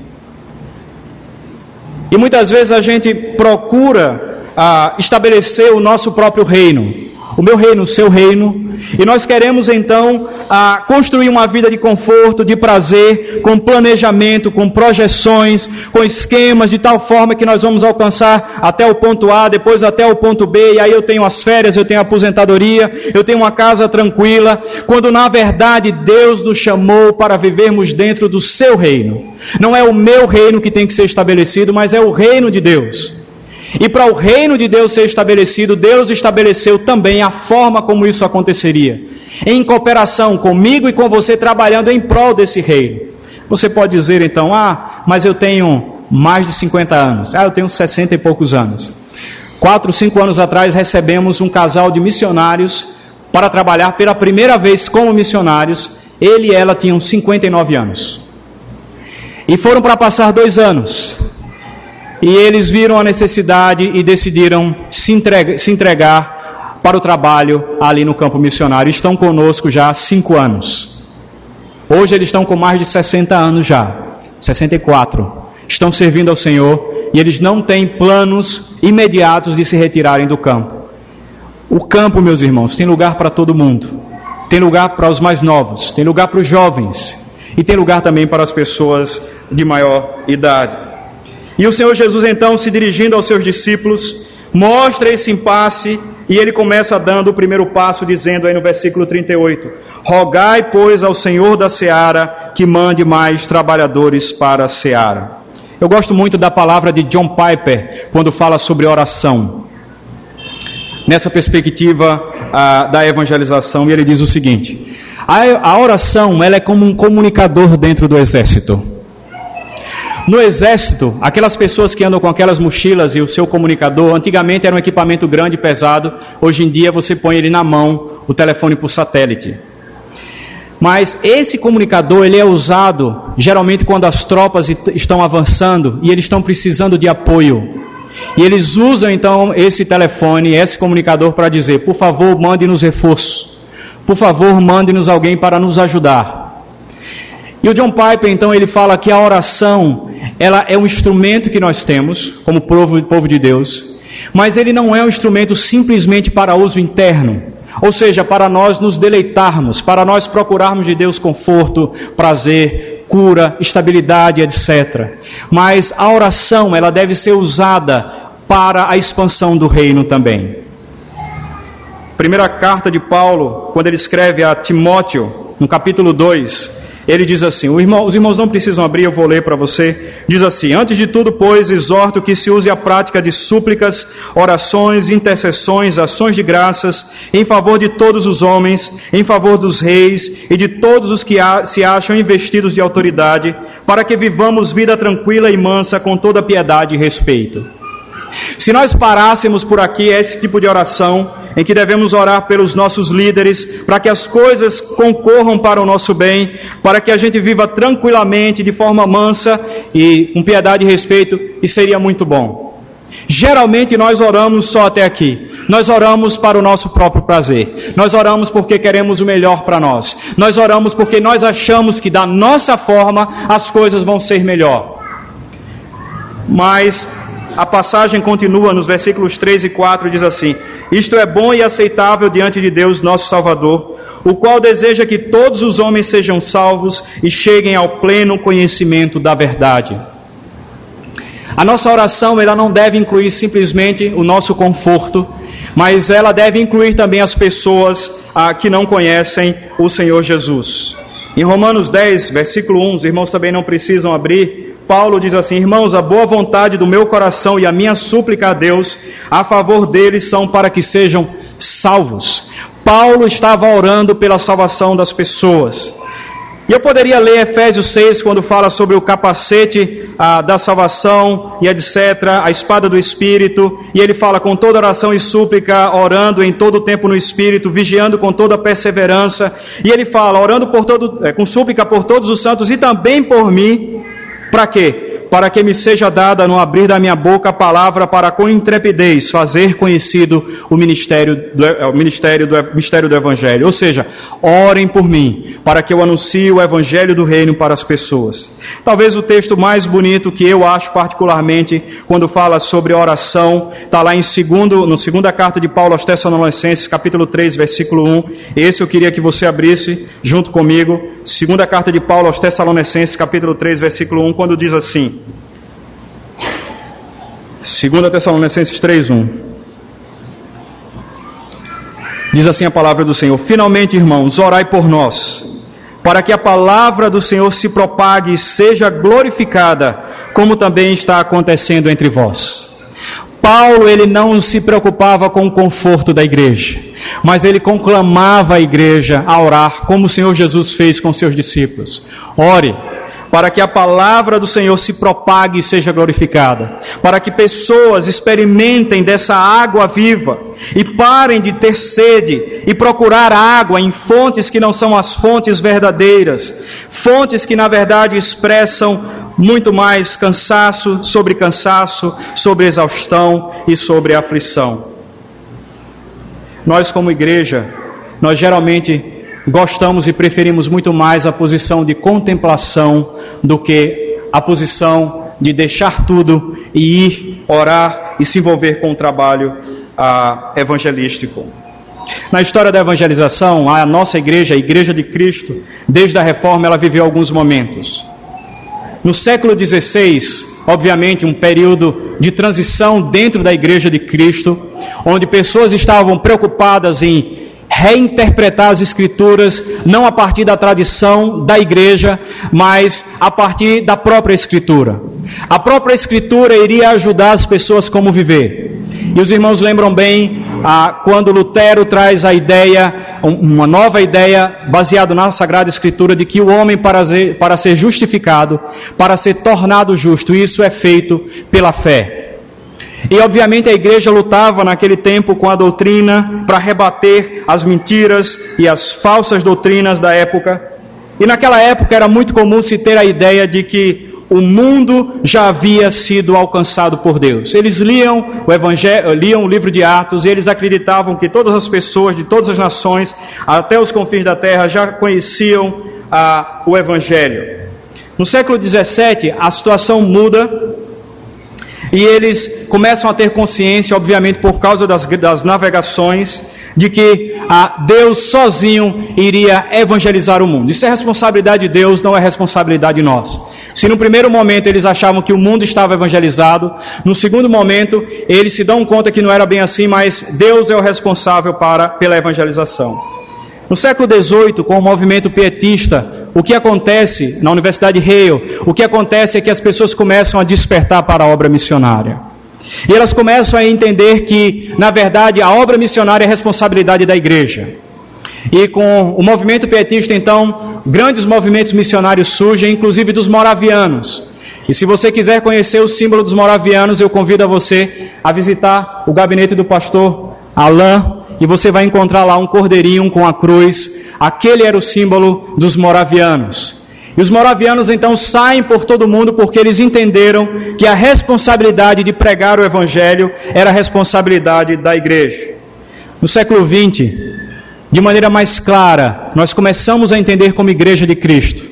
E muitas vezes a gente procura ah, estabelecer o nosso próprio reino, o meu reino, o seu reino, e nós queremos então ah, construir uma vida de conforto, de prazer, com planejamento, com projeções, com esquemas, de tal forma que nós vamos alcançar até o ponto A, depois até o ponto B, e aí eu tenho as férias, eu tenho a aposentadoria, eu tenho uma casa tranquila, quando na verdade Deus nos chamou para vivermos dentro do seu reino. Não é o meu reino que tem que ser estabelecido, mas é o reino de Deus. E para o reino de Deus ser estabelecido, Deus estabeleceu também a forma como isso aconteceria. Em cooperação comigo e com você, trabalhando em prol desse reino. Você pode dizer então, ah, mas eu tenho mais de cinquenta anos. Ah, eu tenho sessenta e poucos anos. Quatro, cinco anos atrás recebemos um casal de missionários para trabalhar pela primeira vez como missionários. Ele e ela tinham cinquenta e nove anos. E foram para passar dois anos. E eles viram a necessidade e decidiram se entregar, se entregar para o trabalho ali no campo missionário. Estão conosco já há cinco anos. Hoje eles estão com mais de sessenta anos já. sessenta e quatro. Estão servindo ao Senhor e eles não têm planos imediatos de se retirarem do campo. O campo, meus irmãos, tem lugar para todo mundo. Tem lugar para os mais novos, tem lugar para os jovens e tem lugar também para as pessoas de maior idade. E o Senhor Jesus, então, se dirigindo aos seus discípulos, mostra esse impasse e ele começa dando o primeiro passo, dizendo aí no versículo trinta e oito: rogai, pois, ao Senhor da seara que mande mais trabalhadores para a seara. Eu gosto muito da palavra de John Piper quando fala sobre oração, nessa perspectiva ah, da evangelização, e ele diz o seguinte: a, a oração ela é como um comunicador dentro do exército. No exército, aquelas pessoas que andam com aquelas mochilas e o seu comunicador, antigamente era um equipamento grande e pesado, hoje em dia você põe ele na mão, o telefone por satélite. Mas esse comunicador ele é usado geralmente quando as tropas estão avançando e eles estão precisando de apoio. E eles usam então esse telefone, esse comunicador para dizer: por favor, mande-nos reforços. Por favor, mande-nos alguém para nos ajudar. E o John Piper então ele fala que a oração ela é um instrumento que nós temos como povo, povo de Deus, mas ele não é um instrumento simplesmente para uso interno. Ou seja, para nós nos deleitarmos, para nós procurarmos de Deus conforto, prazer, cura, estabilidade, etcétera. Mas a oração, ela deve ser usada para a expansão do reino também. Primeira carta de Paulo, quando ele escreve a Timóteo, no capítulo dois, ele diz assim, o irmão, os irmãos não precisam abrir, eu vou ler para você, diz assim: antes de tudo, pois, exorto que se use a prática de súplicas, orações, intercessões, ações de graças, em favor de todos os homens, em favor dos reis e de todos os que se acham investidos de autoridade, para que vivamos vida tranquila e mansa, com toda piedade e respeito. Se nós parássemos por aqui esse tipo de oração, em que devemos orar pelos nossos líderes, para que as coisas concorram para o nosso bem, para que a gente viva tranquilamente, de forma mansa e com piedade e respeito, isso seria muito bom. Geralmente nós oramos só até aqui. Nós oramos para o nosso próprio prazer. Nós oramos porque queremos o melhor para nós. Nós oramos porque nós achamos que da nossa forma as coisas vão ser melhor. Mas a passagem continua nos versículos três e quatro, diz assim: isto é bom e aceitável diante de Deus nosso Salvador, o qual deseja que todos os homens sejam salvos e cheguem ao pleno conhecimento da verdade. A nossa oração ela não deve incluir simplesmente o nosso conforto, mas ela deve incluir também as pessoas ah, que não conhecem o Senhor Jesus. Em Romanos dez, versículo um, os irmãos também não precisam abrir, Paulo diz assim: irmãos, a boa vontade do meu coração e a minha súplica a Deus a favor deles são para que sejam salvos. Paulo estava orando pela salvação das pessoas. E eu poderia ler Efésios seis, quando fala sobre o capacete ah, da salvação e etcétera, a espada do Espírito, e ele fala com toda oração e súplica, orando em todo o tempo no Espírito, vigiando com toda perseverança, e ele fala, orando por todo, é, com súplica por todos os santos e também por mim. Para quê? Para que me seja dada no abrir da minha boca a palavra para com intrepidez fazer conhecido o ministério do, o ministério do, mistério do Evangelho. Ou seja, orem por mim, para que eu anuncie o Evangelho do Reino para as pessoas. Talvez o texto mais bonito que eu acho particularmente, quando fala sobre oração, está lá em segundo, no segunda carta de Paulo aos Tessalonicenses, capítulo três, versículo um. Esse eu queria que você abrisse junto comigo. Segunda carta de Paulo aos Tessalonicenses, capítulo três, versículo um, quando diz assim, segunda Tessalonicenses três, um, diz assim a palavra do Senhor: finalmente, irmãos, orai por nós, para que a palavra do Senhor se propague e seja glorificada, como também está acontecendo entre vós. Paulo, ele não se preocupava com o conforto da igreja, mas ele conclamava a igreja a orar, como o Senhor Jesus fez com seus discípulos. Ore, para que a palavra do Senhor se propague e seja glorificada, para que pessoas experimentem dessa água viva e parem de ter sede e procurar água em fontes que não são as fontes verdadeiras, fontes que na verdade expressam muito mais cansaço sobre cansaço, sobre exaustão e sobre aflição. Nós como igreja, nós geralmente gostamos e preferimos muito mais a posição de contemplação do que a posição de deixar tudo e ir orar e se envolver com o trabalho ah, evangelístico. Na história da evangelização, a nossa igreja, a Igreja de Cristo, desde a Reforma, ela viveu alguns momentos. No século dezesseis, obviamente um período de transição dentro da Igreja de Cristo, onde pessoas estavam preocupadas em reinterpretar as Escrituras, não a partir da tradição da igreja, mas a partir da própria Escritura. A própria Escritura iria ajudar as pessoas como viver. E os irmãos lembram bem, ah, quando Lutero traz a ideia, uma nova ideia, baseada na Sagrada Escritura, de que o homem para ser, para ser justificado, para ser tornado justo, isso é feito pela fé. E obviamente a igreja lutava naquele tempo com a doutrina para rebater as mentiras e as falsas doutrinas da época. E naquela época era muito comum se ter a ideia de que o mundo já havia sido alcançado por Deus. Eles liam o evangelho, liam o livro de Atos e eles acreditavam que todas as pessoas de todas as nações, até os confins da terra, já conheciam ah, o evangelho. No século dezessete, a situação muda. E eles começam a ter consciência, obviamente por causa das, das navegações, de que ah, Deus sozinho iria evangelizar o mundo. Isso é responsabilidade de Deus, não é responsabilidade nossa. Se no primeiro momento eles achavam que o mundo estava evangelizado, no segundo momento eles se dão conta que não era bem assim, mas Deus é o responsável para, pela evangelização. No século dezoito, com o movimento pietista, o que acontece na Universidade Yale, o que acontece é que as pessoas começam a despertar para a obra missionária. E elas começam a entender que, na verdade, a obra missionária é responsabilidade da igreja. E com o movimento pietista, então, grandes movimentos missionários surgem, inclusive dos moravianos. E se você quiser conhecer o símbolo dos moravianos, eu convido a você a visitar o gabinete do pastor Alain, e você vai encontrar lá um cordeirinho com a cruz. Aquele era o símbolo dos moravianos. E os moravianos então saem por todo mundo porque eles entenderam que a responsabilidade de pregar o evangelho era a responsabilidade da igreja. No século vinte, de maneira mais clara, nós começamos a entender como Igreja de Cristo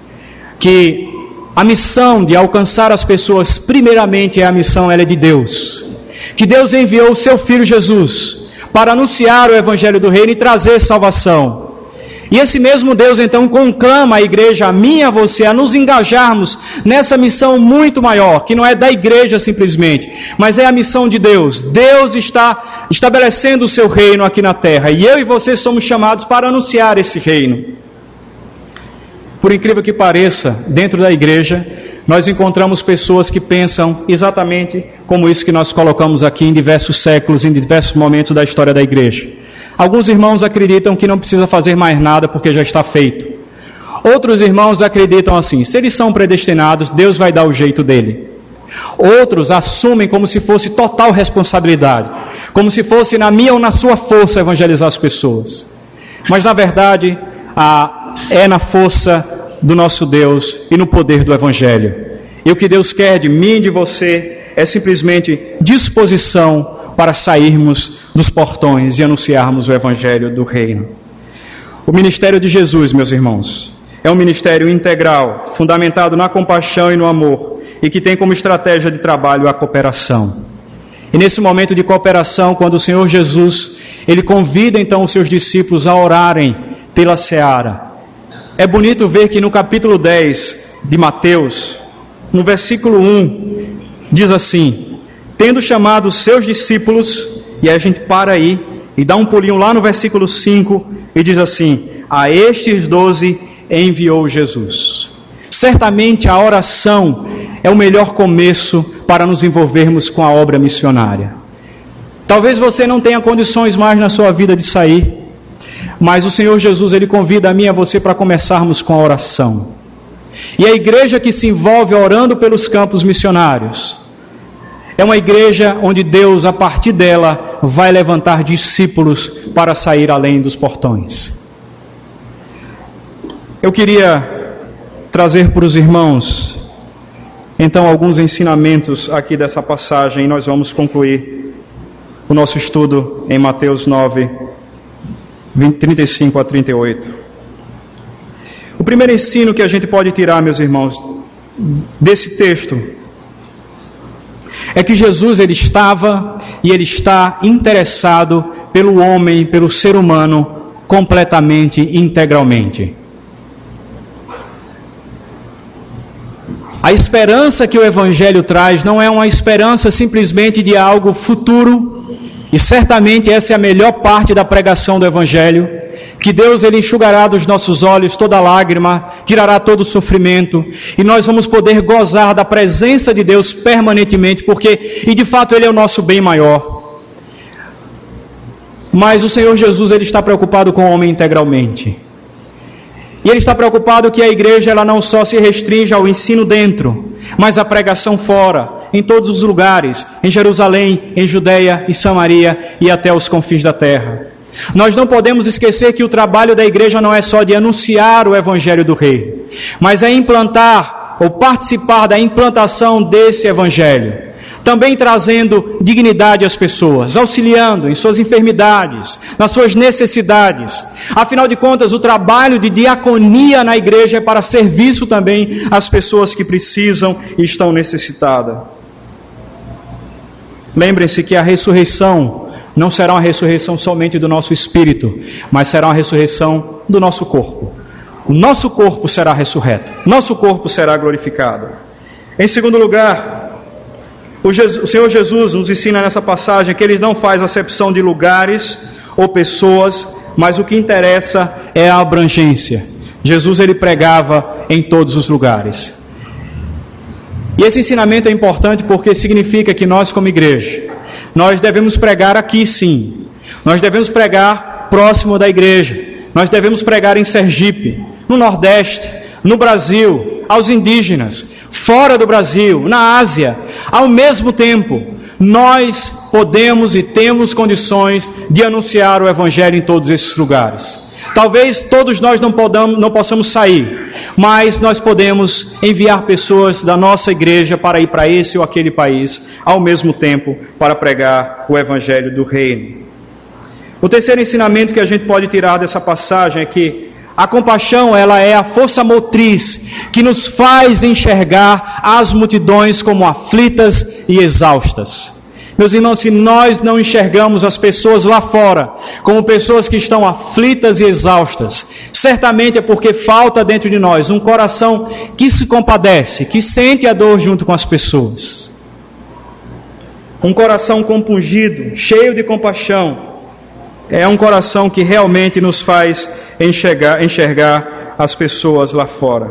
que a missão de alcançar as pessoas, primeiramente é a missão, ela é de Deus. Que Deus enviou o seu Filho Jesus para anunciar o Evangelho do Reino e trazer salvação. E esse mesmo Deus então conclama a igreja, a mim e a você, a nos engajarmos nessa missão muito maior, que não é da igreja simplesmente, mas é a missão de Deus. Deus está estabelecendo o seu reino aqui na terra, e eu e você somos chamados para anunciar esse reino. Por incrível que pareça, dentro da igreja, nós encontramos pessoas que pensam exatamente como isso que nós colocamos aqui em diversos séculos, em diversos momentos da história da igreja. Alguns irmãos acreditam que não precisa fazer mais nada porque já está feito. Outros irmãos acreditam assim, se eles são predestinados, Deus vai dar o jeito dele. Outros assumem como se fosse total responsabilidade, como se fosse na minha ou na sua força evangelizar as pessoas. Mas na verdade, a, é na força do nosso Deus e no poder do Evangelho. E o que Deus quer de mim e de você é simplesmente disposição para sairmos dos portões e anunciarmos o Evangelho do Reino. O ministério de Jesus, meus irmãos, é um ministério integral, fundamentado na compaixão e no amor, e que tem como estratégia de trabalho a cooperação. E nesse momento de cooperação, quando o Senhor Jesus, Ele convida então os seus discípulos a orarem pela seara. É bonito ver que no capítulo dez de Mateus, no versículo um, diz assim, tendo chamado os seus discípulos, e aí a gente para aí e dá um pulinho lá no versículo cinco e diz assim, a estes doze enviou Jesus. Certamente a oração é o melhor começo para nos envolvermos com a obra missionária. Talvez você não tenha condições mais na sua vida de sair, mas o Senhor Jesus, Ele convida a mim e a você para começarmos com a oração. E a igreja que se envolve orando pelos campos missionários é uma igreja onde Deus, a partir dela, vai levantar discípulos para sair além dos portões. Eu queria trazer para os irmãos, então, alguns ensinamentos aqui dessa passagem, e nós vamos concluir o nosso estudo em Mateus nove, trinta e cinco a trinta e oito. O primeiro ensino que a gente pode tirar, meus irmãos, desse texto, é que Jesus ele estava e ele está interessado pelo homem, pelo ser humano, completamente, integralmente. A esperança que o Evangelho traz não é uma esperança simplesmente de algo futuro, e certamente essa é a melhor parte da pregação do Evangelho, que Deus ele enxugará dos nossos olhos toda lágrima, tirará todo o sofrimento, e nós vamos poder gozar da presença de Deus permanentemente, porque, e de fato Ele é o nosso bem maior. Mas o Senhor Jesus ele está preocupado com o homem integralmente. E Ele está preocupado que a igreja ela não só se restringe ao ensino dentro, mas à pregação fora, em todos os lugares, em Jerusalém, em Judeia e Samaria e até os confins da terra. Nós não podemos esquecer que o trabalho da igreja não é só de anunciar o Evangelho do Reino, mas é implantar ou participar da implantação desse Evangelho, também trazendo dignidade às pessoas, auxiliando em suas enfermidades, nas suas necessidades. Afinal de contas, o trabalho de diaconia na igreja é para serviço também às pessoas que precisam e estão necessitadas. Lembrem-se que a ressurreição não será uma ressurreição somente do nosso espírito, mas será uma ressurreição do nosso corpo. O nosso corpo será ressurreto, nosso corpo será glorificado. Em segundo lugar, o, Jesus, o Senhor Jesus nos ensina nessa passagem que Ele não faz acepção de lugares ou pessoas, mas o que interessa é a abrangência. Jesus ele pregava em todos os lugares. E esse ensinamento é importante porque significa que nós como igreja, nós devemos pregar aqui sim, nós devemos pregar próximo da igreja, nós devemos pregar em Sergipe, no Nordeste, no Brasil, aos indígenas, fora do Brasil, na Ásia. Ao mesmo tempo, nós podemos e temos condições de anunciar o Evangelho em todos esses lugares. Talvez todos nós não, podamos, não possamos sair, mas nós podemos enviar pessoas da nossa igreja para ir para esse ou aquele país, ao mesmo tempo, para pregar o Evangelho do Reino. O terceiro ensinamento que a gente pode tirar dessa passagem é que a compaixão, ela é a força motriz que nos faz enxergar as multidões como aflitas e exaustas. Meus irmãos, se nós não enxergamos as pessoas lá fora como pessoas que estão aflitas e exaustas, certamente é porque falta dentro de nós um coração que se compadece, que sente a dor junto com as pessoas. Um coração compungido, cheio de compaixão, é um coração que realmente nos faz enxergar, enxergar as pessoas lá fora.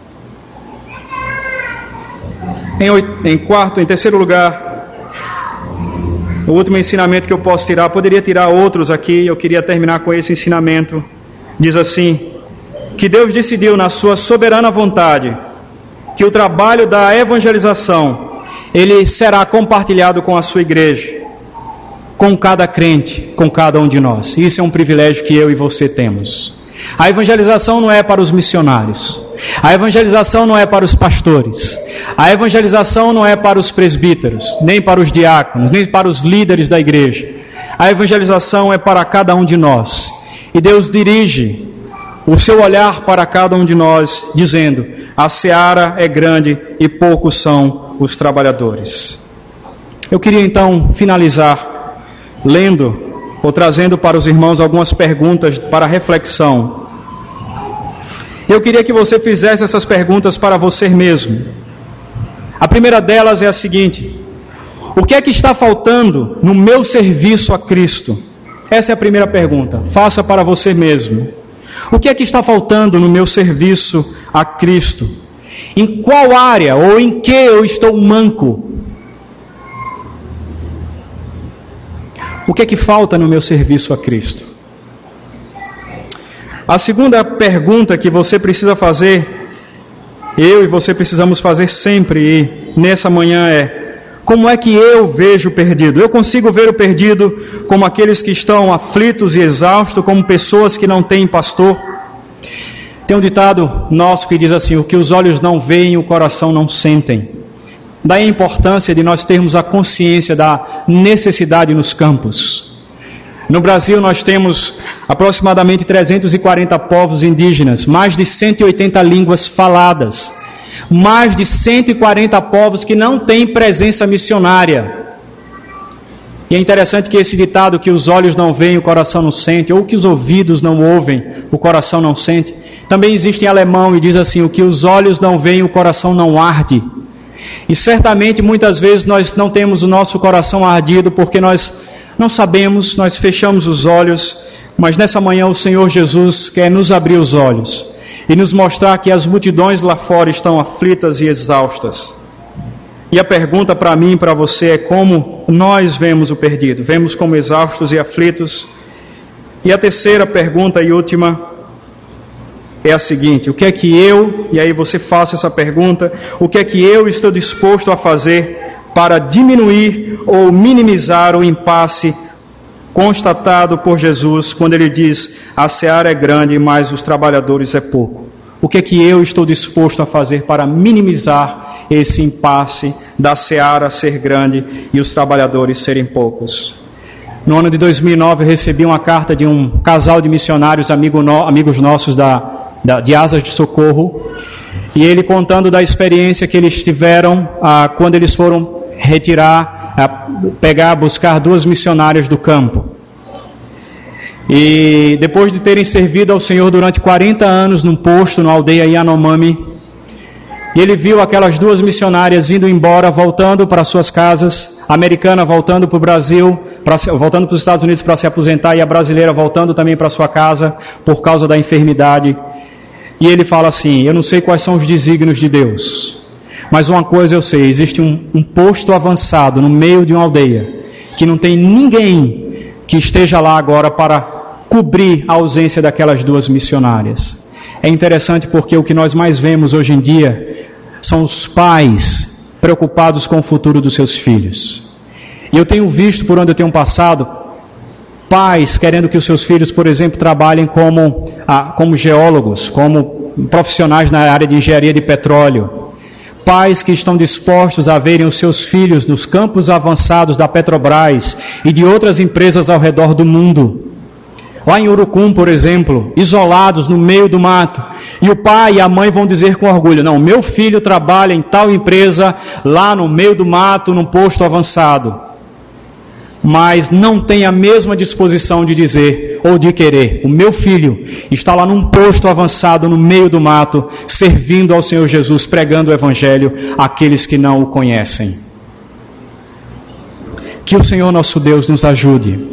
Em, em quarto, em terceiro lugar, o último ensinamento que eu posso tirar, poderia tirar outros aqui, eu queria terminar com esse ensinamento. Diz assim, que Deus decidiu na sua soberana vontade que o trabalho da evangelização, ele será compartilhado com a sua igreja, com cada crente, com cada um de nós. Isso é um privilégio que eu e você temos. A evangelização não é para os missionários, a evangelização não é para os pastores, a evangelização não é para os presbíteros, nem para os diáconos, nem para os líderes da igreja. A evangelização é para cada um de nós, e Deus dirige o seu olhar para cada um de nós, dizendo: a seara é grande e poucos são os trabalhadores. Eu queria então finalizar lendo ou trazendo para os irmãos algumas perguntas para reflexão. Eu queria que você fizesse essas perguntas para você mesmo. A primeira delas é a seguinte: o que é que está faltando no meu serviço a Cristo? Essa é a primeira pergunta. Faça para você mesmo. O que é que está faltando no meu serviço a Cristo? Em qual área ou em que eu estou manco? O que é que falta no meu serviço a Cristo? A segunda pergunta que você precisa fazer eu e você precisamos fazer sempre e nessa manhã é: como é que eu vejo o perdido? Eu consigo ver o perdido como aqueles que estão aflitos e exaustos, como pessoas que não têm pastor? Tem um ditado nosso que diz assim: o que os olhos não veem, o coração não sentem. Daí a importância de nós termos a consciência da necessidade nos campos. No Brasil nós temos aproximadamente trezentos e quarenta povos indígenas, mais de cento e oitenta línguas faladas, mais de cento e quarenta povos que não têm presença missionária. E é interessante que esse ditado, que os olhos não veem, o coração não sente, ou que os ouvidos não ouvem, o coração não sente, também existe em alemão e diz assim: o que os olhos não veem, o coração não arde. E certamente muitas vezes nós não temos o nosso coração ardido porque nós não sabemos, nós fechamos os olhos, mas nessa manhã o Senhor Jesus quer nos abrir os olhos e nos mostrar que as multidões lá fora estão aflitas e exaustas. E a pergunta para mim e para você é: como nós vemos o perdido? Vemos como exaustos e aflitos? E a terceira pergunta e última é a seguinte: o que é que eu, e aí você faça essa pergunta, o que é que eu estou disposto a fazer para diminuir ou minimizar o impasse constatado por Jesus quando ele diz: a seara é grande, mas os trabalhadores é pouco? O que é que eu estou disposto a fazer para minimizar esse impasse da seara ser grande e os trabalhadores serem poucos? No ano de dois mil e nove eu recebi uma carta de um casal de missionários, amigo no, amigos nossos da Da, de Asas de Socorro, e ele contando da experiência que eles tiveram ah, quando eles foram retirar, ah, pegar, buscar duas missionárias do campo. E depois de terem servido ao Senhor durante quarenta anos num posto, na aldeia Yanomami, ele viu aquelas duas missionárias indo embora, voltando para suas casas, a americana voltando para o Brasil, pra, voltando para os Estados Unidos para se aposentar, e a brasileira voltando também para sua casa por causa da enfermidade. E ele fala assim: eu não sei quais são os desígnios de Deus, mas uma coisa eu sei: existe um, um posto avançado no meio de uma aldeia, que não tem ninguém que esteja lá agora para cobrir a ausência daquelas duas missionárias. É interessante porque o que nós mais vemos hoje em dia são os pais preocupados com o futuro dos seus filhos. E eu tenho visto, por onde eu tenho passado, pais querendo que os seus filhos, por exemplo, trabalhem como, ah, como geólogos, como profissionais na área de engenharia de petróleo. Pais que estão dispostos a verem os seus filhos nos campos avançados da Petrobras e de outras empresas ao redor do mundo. Lá em Urucum, por exemplo, isolados no meio do mato. E o pai e a mãe vão dizer com orgulho: não, meu filho trabalha em tal empresa, lá no meio do mato, num posto avançado. Mas não tem a mesma disposição de dizer ou de querer: o meu filho está lá num posto avançado no meio do mato, servindo ao Senhor Jesus, pregando o Evangelho àqueles que não o conhecem. Que o Senhor nosso Deus nos ajude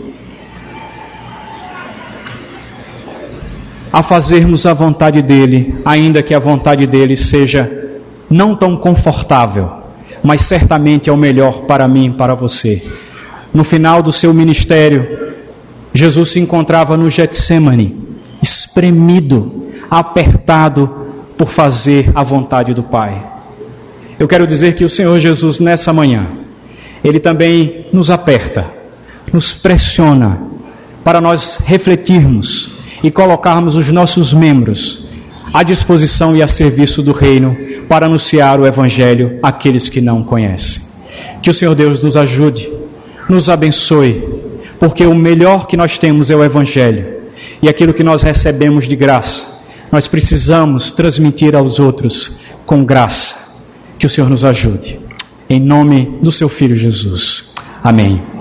a fazermos a vontade dEle, ainda que a vontade dEle seja não tão confortável, mas certamente é o melhor para mim e para você. No final do seu ministério, Jesus se encontrava no Getsemane, espremido, apertado por fazer a vontade do Pai. Eu quero dizer que o Senhor Jesus, nessa manhã, Ele também nos aperta, nos pressiona, para nós refletirmos e colocarmos os nossos membros à disposição e a serviço do reino para anunciar o Evangelho àqueles que não conhecem. Que o Senhor Deus nos ajude, nos abençoe, porque o melhor que nós temos é o Evangelho, e aquilo que nós recebemos de graça, nós precisamos transmitir aos outros com graça. Que o Senhor nos ajude, em nome do seu Filho Jesus. Amém.